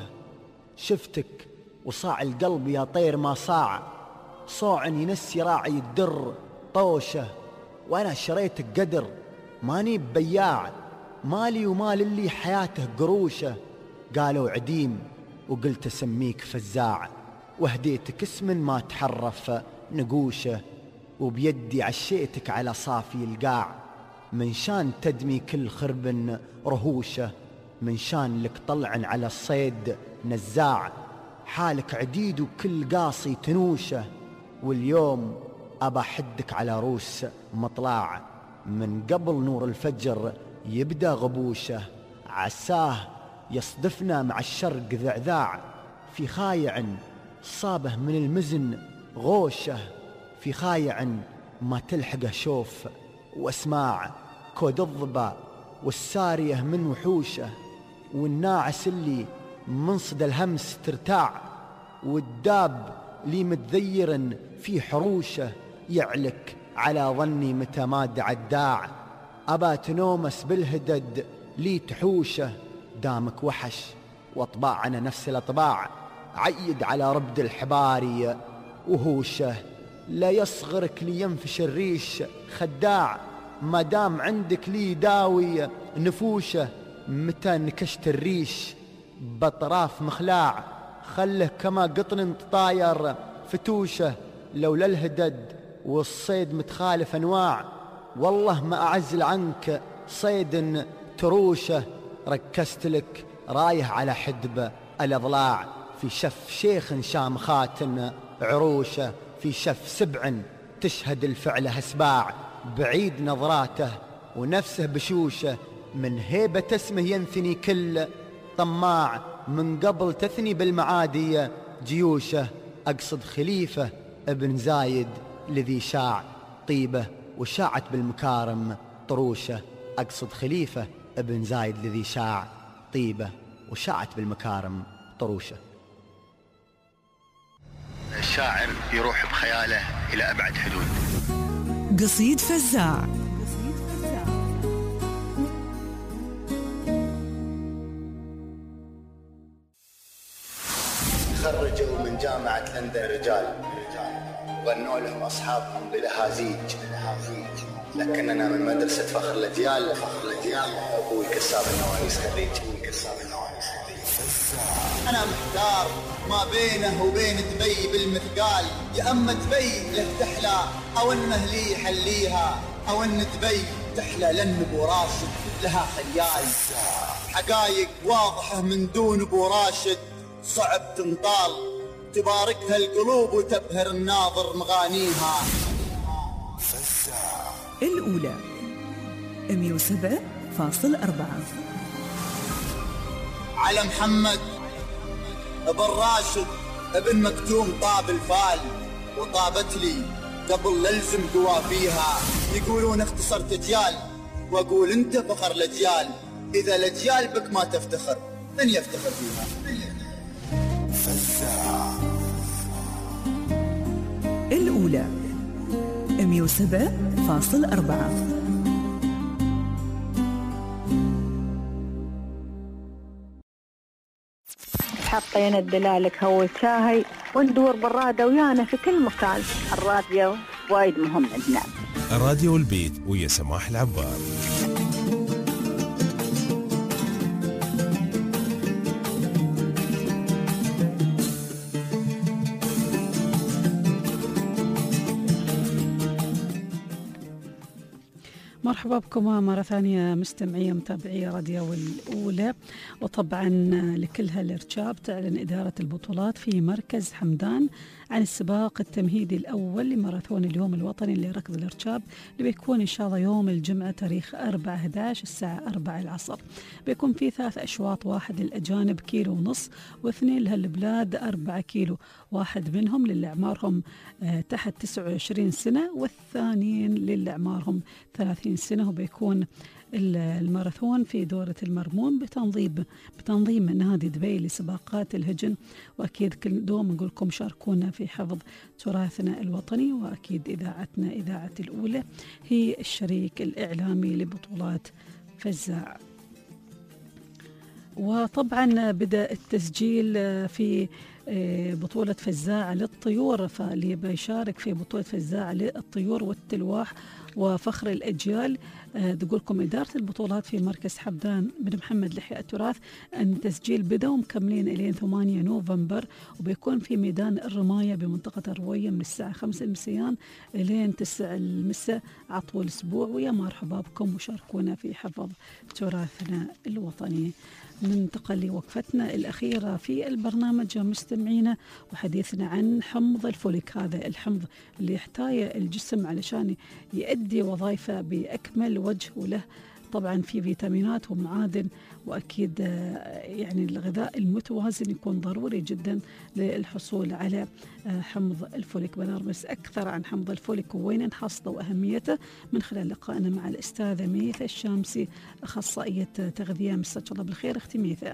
M: شفتك وصاع القلب يا طير ما صاع، صوع ينسي راعي الدر طوشه. وانا شريتك قدر ماني ببياع، مالي ومال اللي حياته قروشه. قالوا عديم وقلت اسميك فزاع، وهديتك اسم ما تحرف نقوشه. وبيدي عشيتك على صافي القاع، من شان تدمي كل خرب رهوشه. من شان لك طلع على الصيد نزاع، حالك عديد وكل قاصي تنوشه. واليوم أبا حدك على روس مطلع، من قبل نور الفجر يبدأ غبوشه. عساه يصدفنا مع الشرق ذعذاع، في خايع صابه من المزن غوشه. في خايع ما تلحقه شوف واسماع، كود الضبا والسارية من وحوشه. والناعس اللي من صدى الهمس ترتاع، والداب لي متذير في حروشه. يعلك على ظني متى ما دعا الداع، أبا تنومس بالهدد لي تحوشه. دامك وحش واطباعنا نفس الاطباع، عيد على ربد الحباري وهوشه. لا يصغرك لينفش الريش خداع، ما دام عندك لي داوي نفوشه. متى نكشت الريش بطراف مخلاع، خله كما قطن تطاير فتوشه. لولا الهدد والصيد متخالف انواع، والله ما اعزل عنك صيد تروشه. ركزت لك رايح على حدب الاضلاع، في شف شيخ شامخات عروشه. في شف 7 تشهد الفعل هسباع، بعيد نظراته ونفسه بشوشه. من هيبة اسمه ينثني كل طماع، من قبل تثني بالمعادي جيوشه. أقصد خليفة ابن زايد لذي شاع طيبة، وشاعت بالمكارم طروشه. أقصد خليفة ابن زايد لذي شاع طيبة، وشاعت بالمكارم طروشه. الشاعر يروح بخياله إلى أبعد حدود.
H: قصيد فزاع.
M: خرجوا من جامعة لندن رجال، غنوا لهم أصحابهم بلهازيج. لكننا من مدرسة فخر الأجيال، أبوي كساب النوانيس خريج. أنا محتار ما بينه وبين دبي بالمثقال، يا أما دبي له تحلى أو أنه لي يحليها، أو أن دبي تحلى لأن أبو راشد لها خيال. حقايق واضحة من دون أبو راشد صعب تنطال، تباركها القلوب وتبهر الناظر مغانيها.
H: الأولى 107.4.
M: على محمد ابن راشد ابن مكتوم طاب الفال، وطابت لي قبل للزم قوافيها. يقولون اختصرت اجيال، واقول انت فخر الاجيال. اذا الاجيال بك ما تفتخر من يفتخر فيها؟
H: الأولى 107.4.
A: حطينا الدلالك هو شاهي وندور بالرادة ويانا في كل مكان. الراديو وايد مهم عندنا.
B: الراديو والبيت ويا سماح العبار.
C: مرحبا بكم مرة ثانية مستمعي متابعي راديو الأولى. وطبعا لكل هالارتشاب تعلن إدارة البطولات في مركز حمدان عن السباق التمهيدي الأول لماراثون اليوم الوطني لركض الارتشاب اللي بيكون إن شاء الله يوم الجمعة تاريخ 4/11 الساعة 4 العصر. بيكون في 3 أشواط، واحد للأجانب 1.5 كيلو و2 لهالبلاد 4 كيلو، واحد منهم للي أعمارهم تحت 29 سنة والثانيين للي أعمارهم 30 سنة. وبيكون الماراثون في دورة المرمون بتنظيم نادي دبي لسباقات الهجن. وأكيد كل دوم نقول لكم شاركونا في حفظ تراثنا الوطني. وأكيد إذاعتنا إذاعة الأولى هي الشريك الإعلامي لبطولات فزاع. وطبعا بدأ التسجيل في بطولة فزاع للطيور، فاللي بيشارك في بطولة فزاع للطيور والتلواح وفخر الأجيال تقولكم إدارة البطولات في مركز حمدان بن محمد لإحياء التراث أن التسجيل بدأ ومكملين إلين 8 نوفمبر. وبيكون في ميدان الرماية بمنطقة الروية من الساعة 5 مساء إلين 9 المساء على طول الأسبوع. ويا مرحبا بكم وشاركونا في حفظ تراثنا الوطني. ننتقل لوقفتنا الأخيرة في البرنامج مستمعينا وحديثنا عن حمض الفوليك. هذا الحمض اللي يحتاجه الجسم علشان يؤدي وظائفه بأكمل وجه، وله طبعا في فيتامينات ومعادن. وأكيد يعني الغذاء المتوازن يكون ضروري جدا للحصول على حمض الفوليك. بنرمس أكثر عن حمض الفوليك ووين نحصله وأهميته من خلال لقائنا مع الأستاذة ميثا الشامسي أخصائية تغذية. مساك الله بالخير أختي ميثا.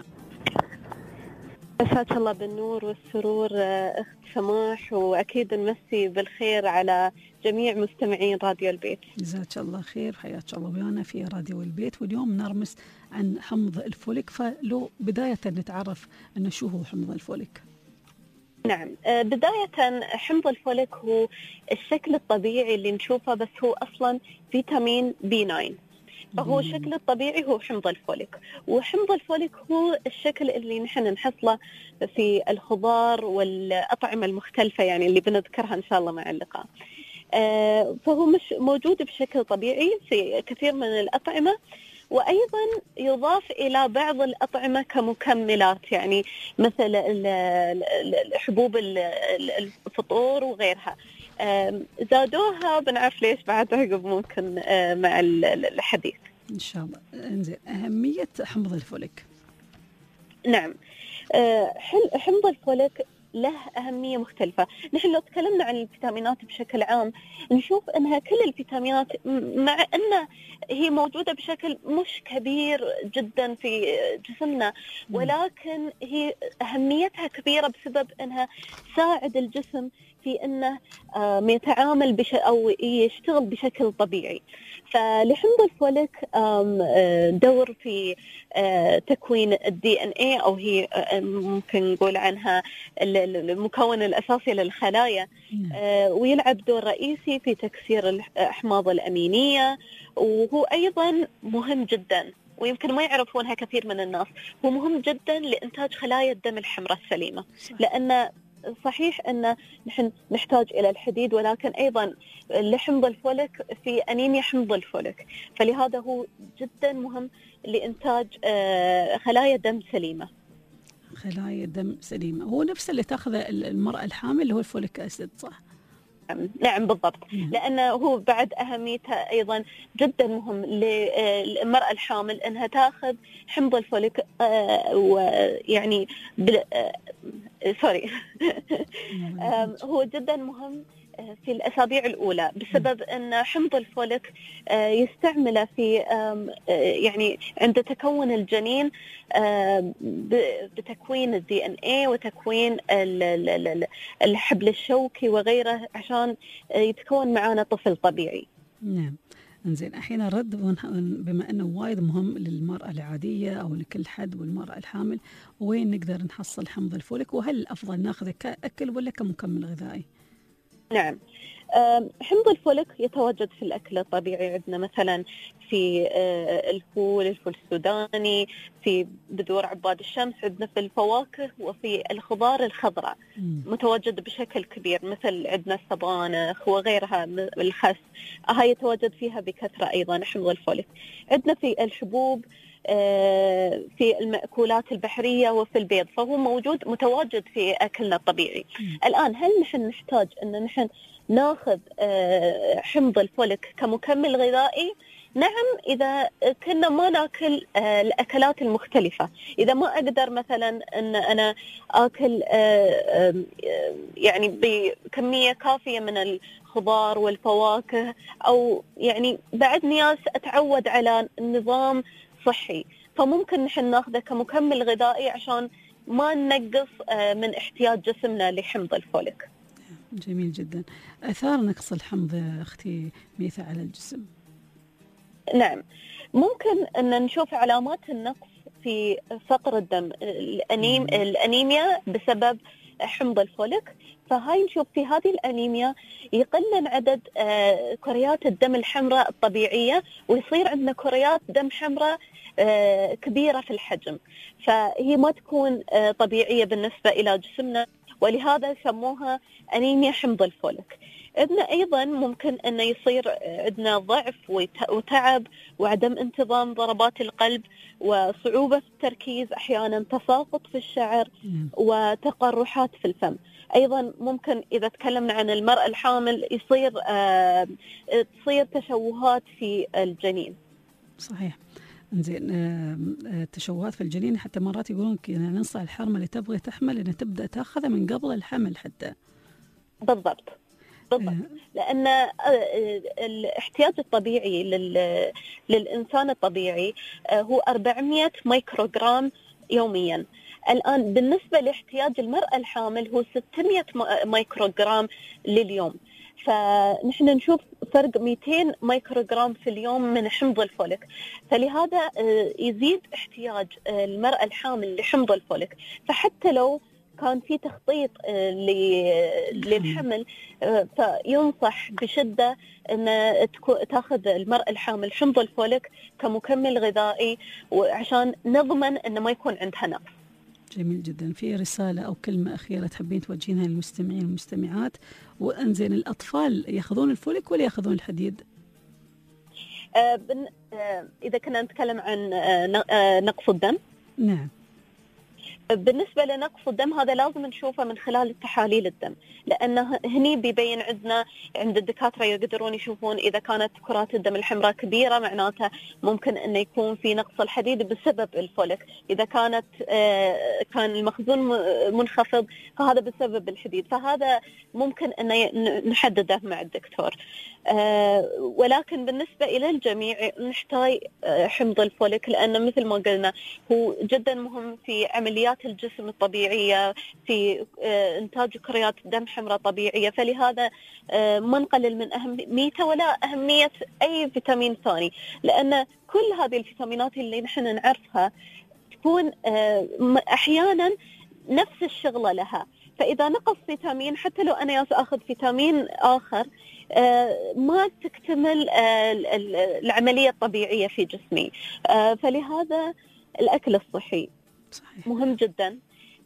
L: مساك الله بالنور والسرور أخت سماح، وأكيد نمسي بالخير على جميع مستمعين راديو البيت.
C: جزاك الله خير، حياك الله ويانا في راديو البيت. واليوم نرمس عن حمض الفوليك، فلو بداية نتعرف أنه شو هو حمض الفوليك؟
L: نعم، بداية حمض الفوليك هو الشكل الطبيعي اللي نشوفه، بس هو أصلا فيتامين B9. فهو الشكل الطبيعي هو حمض الفوليك. وحمض الفوليك هو الشكل اللي نحن نحصله في الخضار والأطعمة المختلفة، يعني اللي بنذكرها إن شاء الله مع اللقاء. فهو مش موجود بشكل طبيعي في كثير من الأطعمة، وأيضا يضاف إلى بعض الأطعمة كمكملات، يعني مثل حبوب الفطور وغيرها. زادوها بنعرف ليش بعد عقب ممكن مع الحديث
C: إن شاء الله. انزين، أهمية حمض الفوليك.
L: نعم، حمض الفوليك له أهمية مختلفة. نحن لو تكلمنا عن الفيتامينات بشكل عام نشوف أنها كل الفيتامينات مع أن هي موجودة بشكل مش كبير جدا في جسمنا، ولكن هي أهميتها كبيرة بسبب أنها تساعد الجسم في أنه يتعامل أو يشتغل بشكل طبيعي. فلحمض الفوليك دور في تكوين DNA، أو هي ممكن نقول عنها المكون الأساسي للخلايا، ويلعب دور رئيسي في تكسير الأحماض الأمينية. وهو أيضا مهم جدا، ويمكن ما يعرفونها كثير من الناس، هو مهم جدا لإنتاج خلايا الدم الحمراء السليمة. لأن صحيح أن نحن نحتاج إلى الحديد، ولكن أيضا لحمض الفوليك في أنيميا حمض الفوليك، فلهذا هو جدا مهم لإنتاج خلايا دم سليمة.
C: خلايا دم سليمة هو نفس اللي تأخذه المرأة الحامل اللي هو الفوليك أسيد، صح؟
L: نعم بالضبط، لأنه هو بعد أهميته أيضا جدا مهم للمرأة الحامل أنها تأخذ حمض الفوليك، ويعني هو جدا مهم في الأسابيع الأولى بسبب أن حمض الفوليك يستعمله في يعني عند تكون الجنين بتكوين الDNA وتكوين الحبل الشوكي وغيره عشان يتكون معانا طفل طبيعي.
C: نعم. انزين الحين الرد بما انه وايد مهم للمرأة العادية او لكل حد والمرأة الحامل، وين نقدر نحصل حمض الفوليك، وهل الافضل ناخذه كأكل ولا كمكمل غذائي؟
L: نعم، حمض الفوليك يتواجد في الأكل الطبيعي عندنا مثلا في الفول السوداني، في بذور عباد الشمس، عندنا في الفواكه وفي الخضار الخضراء متواجد بشكل كبير، مثل عندنا السبانخ وغيرها، الخس هاي يتواجد فيها بكثرة أيضا حمض الفوليك. عندنا في الحبوب، في المأكولات البحرية وفي البيض، فهو موجود متواجد في أكلنا الطبيعي. الآن هل نحن نحتاج أن نحن ناخذ حمض الفوليك كمكمل غذائي؟ نعم، إذا كنا ما ناكل الأكلات المختلفة. إذا ما أقدر مثلا أن أنا أكل يعني بكمية كافية من الخضار والفواكه، أو يعني بعد ناس أتعود على نظام صحي، فممكن نحن ناخذه كمكمل غذائي عشان ما ننقص من احتياج جسمنا لحمض الفوليك.
C: جميل جدا. آثار نقص الحمض يا أختي ميثا على الجسم؟
L: نعم، ممكن أن نشوف علامات النقص في فقر الدم، الأنيميا بسبب حمض الفوليك. فهاي نشوف في هذه الأنيميا يقلن عدد كريات الدم الحمراء الطبيعية، ويصير عندنا كريات دم حمراء كبيرة في الحجم، فهي ما تكون طبيعية بالنسبة إلى جسمنا، ولهذا يسموها أنيميا حمض الفوليك. عندنا أيضا ممكن أن يصير عندنا ضعف وتعب وعدم انتظام ضربات القلب وصعوبة في التركيز، أحيانا تساقط في الشعر وتقرحات في الفم. أيضا ممكن إذا تكلمنا عن المرأة الحامل تصير تشوهات في الجنين.
C: صحيح. زين، تشوهات في الجنين حتى مرات يقولون ننصح الحرمة اللي تبغي تحمل أن تبدأ تأخذها من قبل الحمل حتى.
L: بالضبط. لأن الاحتياج الطبيعي للإنسان الطبيعي هو 400 مايكروغرام يوميا. الآن بالنسبة لاحتياج المرأة الحامل هو 600 مايكروغرام لليوم، فنحن نشوف فرق 200 مايكروغرام في اليوم من حمض الفوليك. فلهذا يزيد احتياج المرأة الحامل لحمض الفوليك. فحتى لو كان في تخطيط للحمل، فينصح بشدة أن تأخذ المرأة الحامل حمض الفوليك كمكمل غذائي، وعشان نضمن أن ما يكون عندها نقص.
C: جميل جدا. في رسالة أو كلمة أخيرة تحبين توجهينها للمستمعين والمستمعات؟ وأنزين الأطفال يأخذون الفوليك ولا يأخذون الحديد؟
L: إذا كنا نتكلم عن نقص الدم،
C: نعم،
L: بالنسبة لنقص الدم هذا لازم نشوفه من خلال التحاليل الدم، لأنه هني بيبين عند الدكاترة يقدرون يشوفون إذا كانت كرات الدم الحمراء كبيرة معناته ممكن أن يكون في نقص الحديد بسبب الفوليك. إذا كان المخزون منخفض فهذا بسبب الحديد، فهذا ممكن أن نحدده مع الدكتور. ولكن بالنسبة إلى الجميع نحتاج حمض الفوليك، لأنه مثل ما قلنا هو جدا مهم في عمليات الجسم الطبيعية، في إنتاج كريات دم حمراء طبيعية. فلهذا ما نقلل من أهميته ولا أهمية أي فيتامين ثاني، لأن كل هذه الفيتامينات اللي نحن نعرفها تكون أحيانا نفس الشغلة لها. فإذا نقص فيتامين حتى لو أنا أخذ فيتامين آخر ما تكتمل العملية الطبيعية في جسمي. فلهذا الأكل الصحي
C: صحيح
L: مهم جدا.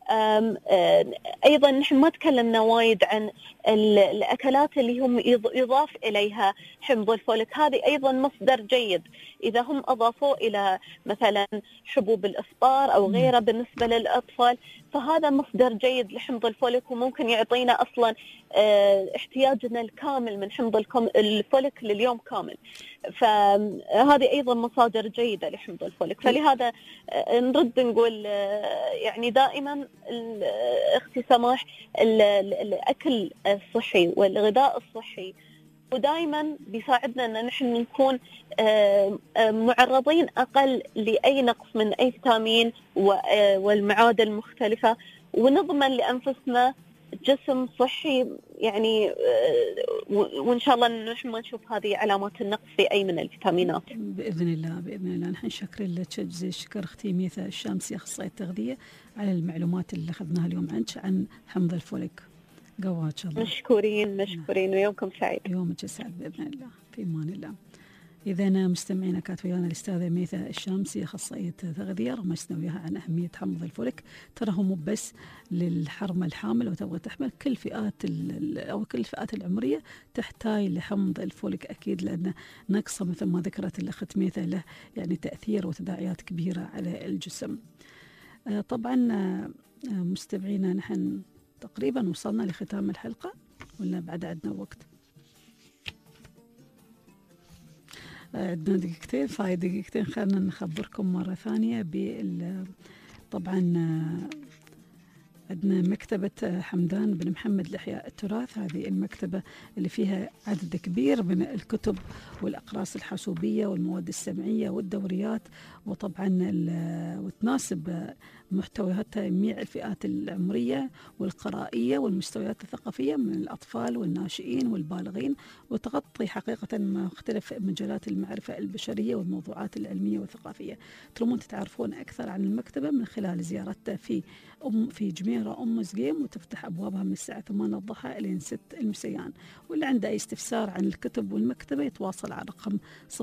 L: أيضا نحن ما تكلمنا وايد عن الأكلات اللي هم يضاف إليها حمض الفوليك، هذه أيضا مصدر جيد. إذا هم أضافوا إلى مثلا حبوب الإفطار أو غيره بالنسبة للأطفال، فهذا مصدر جيد لحمض الفوليك، وممكن يعطينا أصلا احتياجنا الكامل من حمض الفوليك لليوم كامل. فهذه أيضا مصادر جيدة لحمض الفوليك. فلهذا نرد نقول يعني دائما اختي سماح الأكل الصحي والغذاء الصحي ودائما بيساعدنا أن نحن نكون معرضين أقل لأي نقص من أي فيتامين والمعادن المختلفة، ونضمن لأنفسنا جسم صحي يعني، وإن شاء الله نحن ما نشوف هذه علامات النقص في أي من الفيتامينات
C: بإذن الله. بإذن الله نحن شكرا لك جزيل الشكر أختي ميثا الشامسي أخصائية التغذية على المعلومات اللي أخذناها اليوم عنك عن حمض الفوليك. قواك الله.
L: مشكورين ويومكم سعيد.
C: يومك سعيد بإذن الله، في أمان الله. إذا مستمعينا كانت ويانا الأستاذة ميثا الشامسي أخصائية تغذية، رمزنا وياها عن أهمية حمض الفوليك. ترى هو مو بس للحرمة الحامل وتبغى تحمل، كل فئات أو كل الفئات العمرية تحتاج لحمض الفوليك أكيد، لأن نقصه مثل ما ذكرت الأخت ميثا له يعني تأثير وتداعيات كبيرة على الجسم. طبعا مستمعينا نحن تقريبا وصلنا لختام الحلقة ولا بعد عندنا وقت؟ عندنا دقيقتين، فاي دقيقتين خلنا نخبركم مرة ثانية طبعا عندنا مكتبة حمدان بن محمد لإحياء التراث. هذه المكتبة اللي فيها عدد كبير من الكتب والأقراص الحاسوبية والمواد السمعية والدوريات، وطبعا وتناسب محتوياتها جميع الفئات العمرية والقرائية والمستويات الثقافية من الأطفال والناشئين والبالغين، وتغطي حقيقة مختلف مجالات المعرفة البشرية والموضوعات العلمية والثقافية. ترمون تتعرفون أكثر عن المكتبة من خلال زيارتها في جميرة أم زقيم، وتفتح أبوابها من الساعة 8 الضحى إلى 6 المسيان. واللي عنده أي استفسار عن الكتب والمكتبة يتواصل على رقم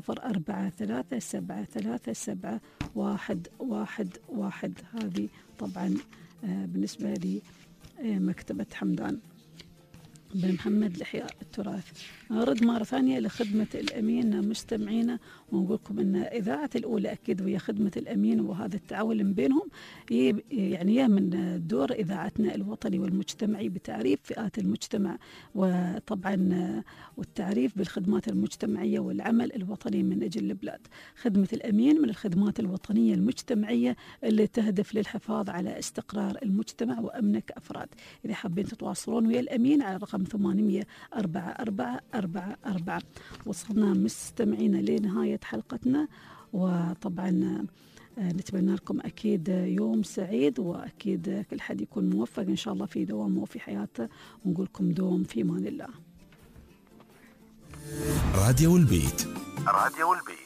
C: 0437737111. هذه طبعا بالنسبة لي مكتبة حمدان بن محمد لإحياء التراث. نرد مرة ثانية لخدمة الأمين مستمعينا، ونقول لكم أن إذاعة الأولى أكيد ويا خدمة الأمين وهذا التعاون من بينهم يعني من دور إذاعتنا الوطني والمجتمعي بتعريف فئات المجتمع، وطبعا والتعريف بالخدمات المجتمعية والعمل الوطني من أجل البلاد. خدمة الأمين من الخدمات الوطنية المجتمعية اللي تهدف للحفاظ على استقرار المجتمع وأمنه كأفراد. إذا حابين تتواصلون ويا الأمين على رقم 800-4444. وصلنا مستمعين لنهاية حلقتنا، وطبعا نتمنى لكم أكيد يوم سعيد، وأكيد كل حد يكون موفق إن شاء الله في دوامه وفي حياته، ونقول لكم دوم في أمان الله.
B: راديو البيت.
O: راديو البيت.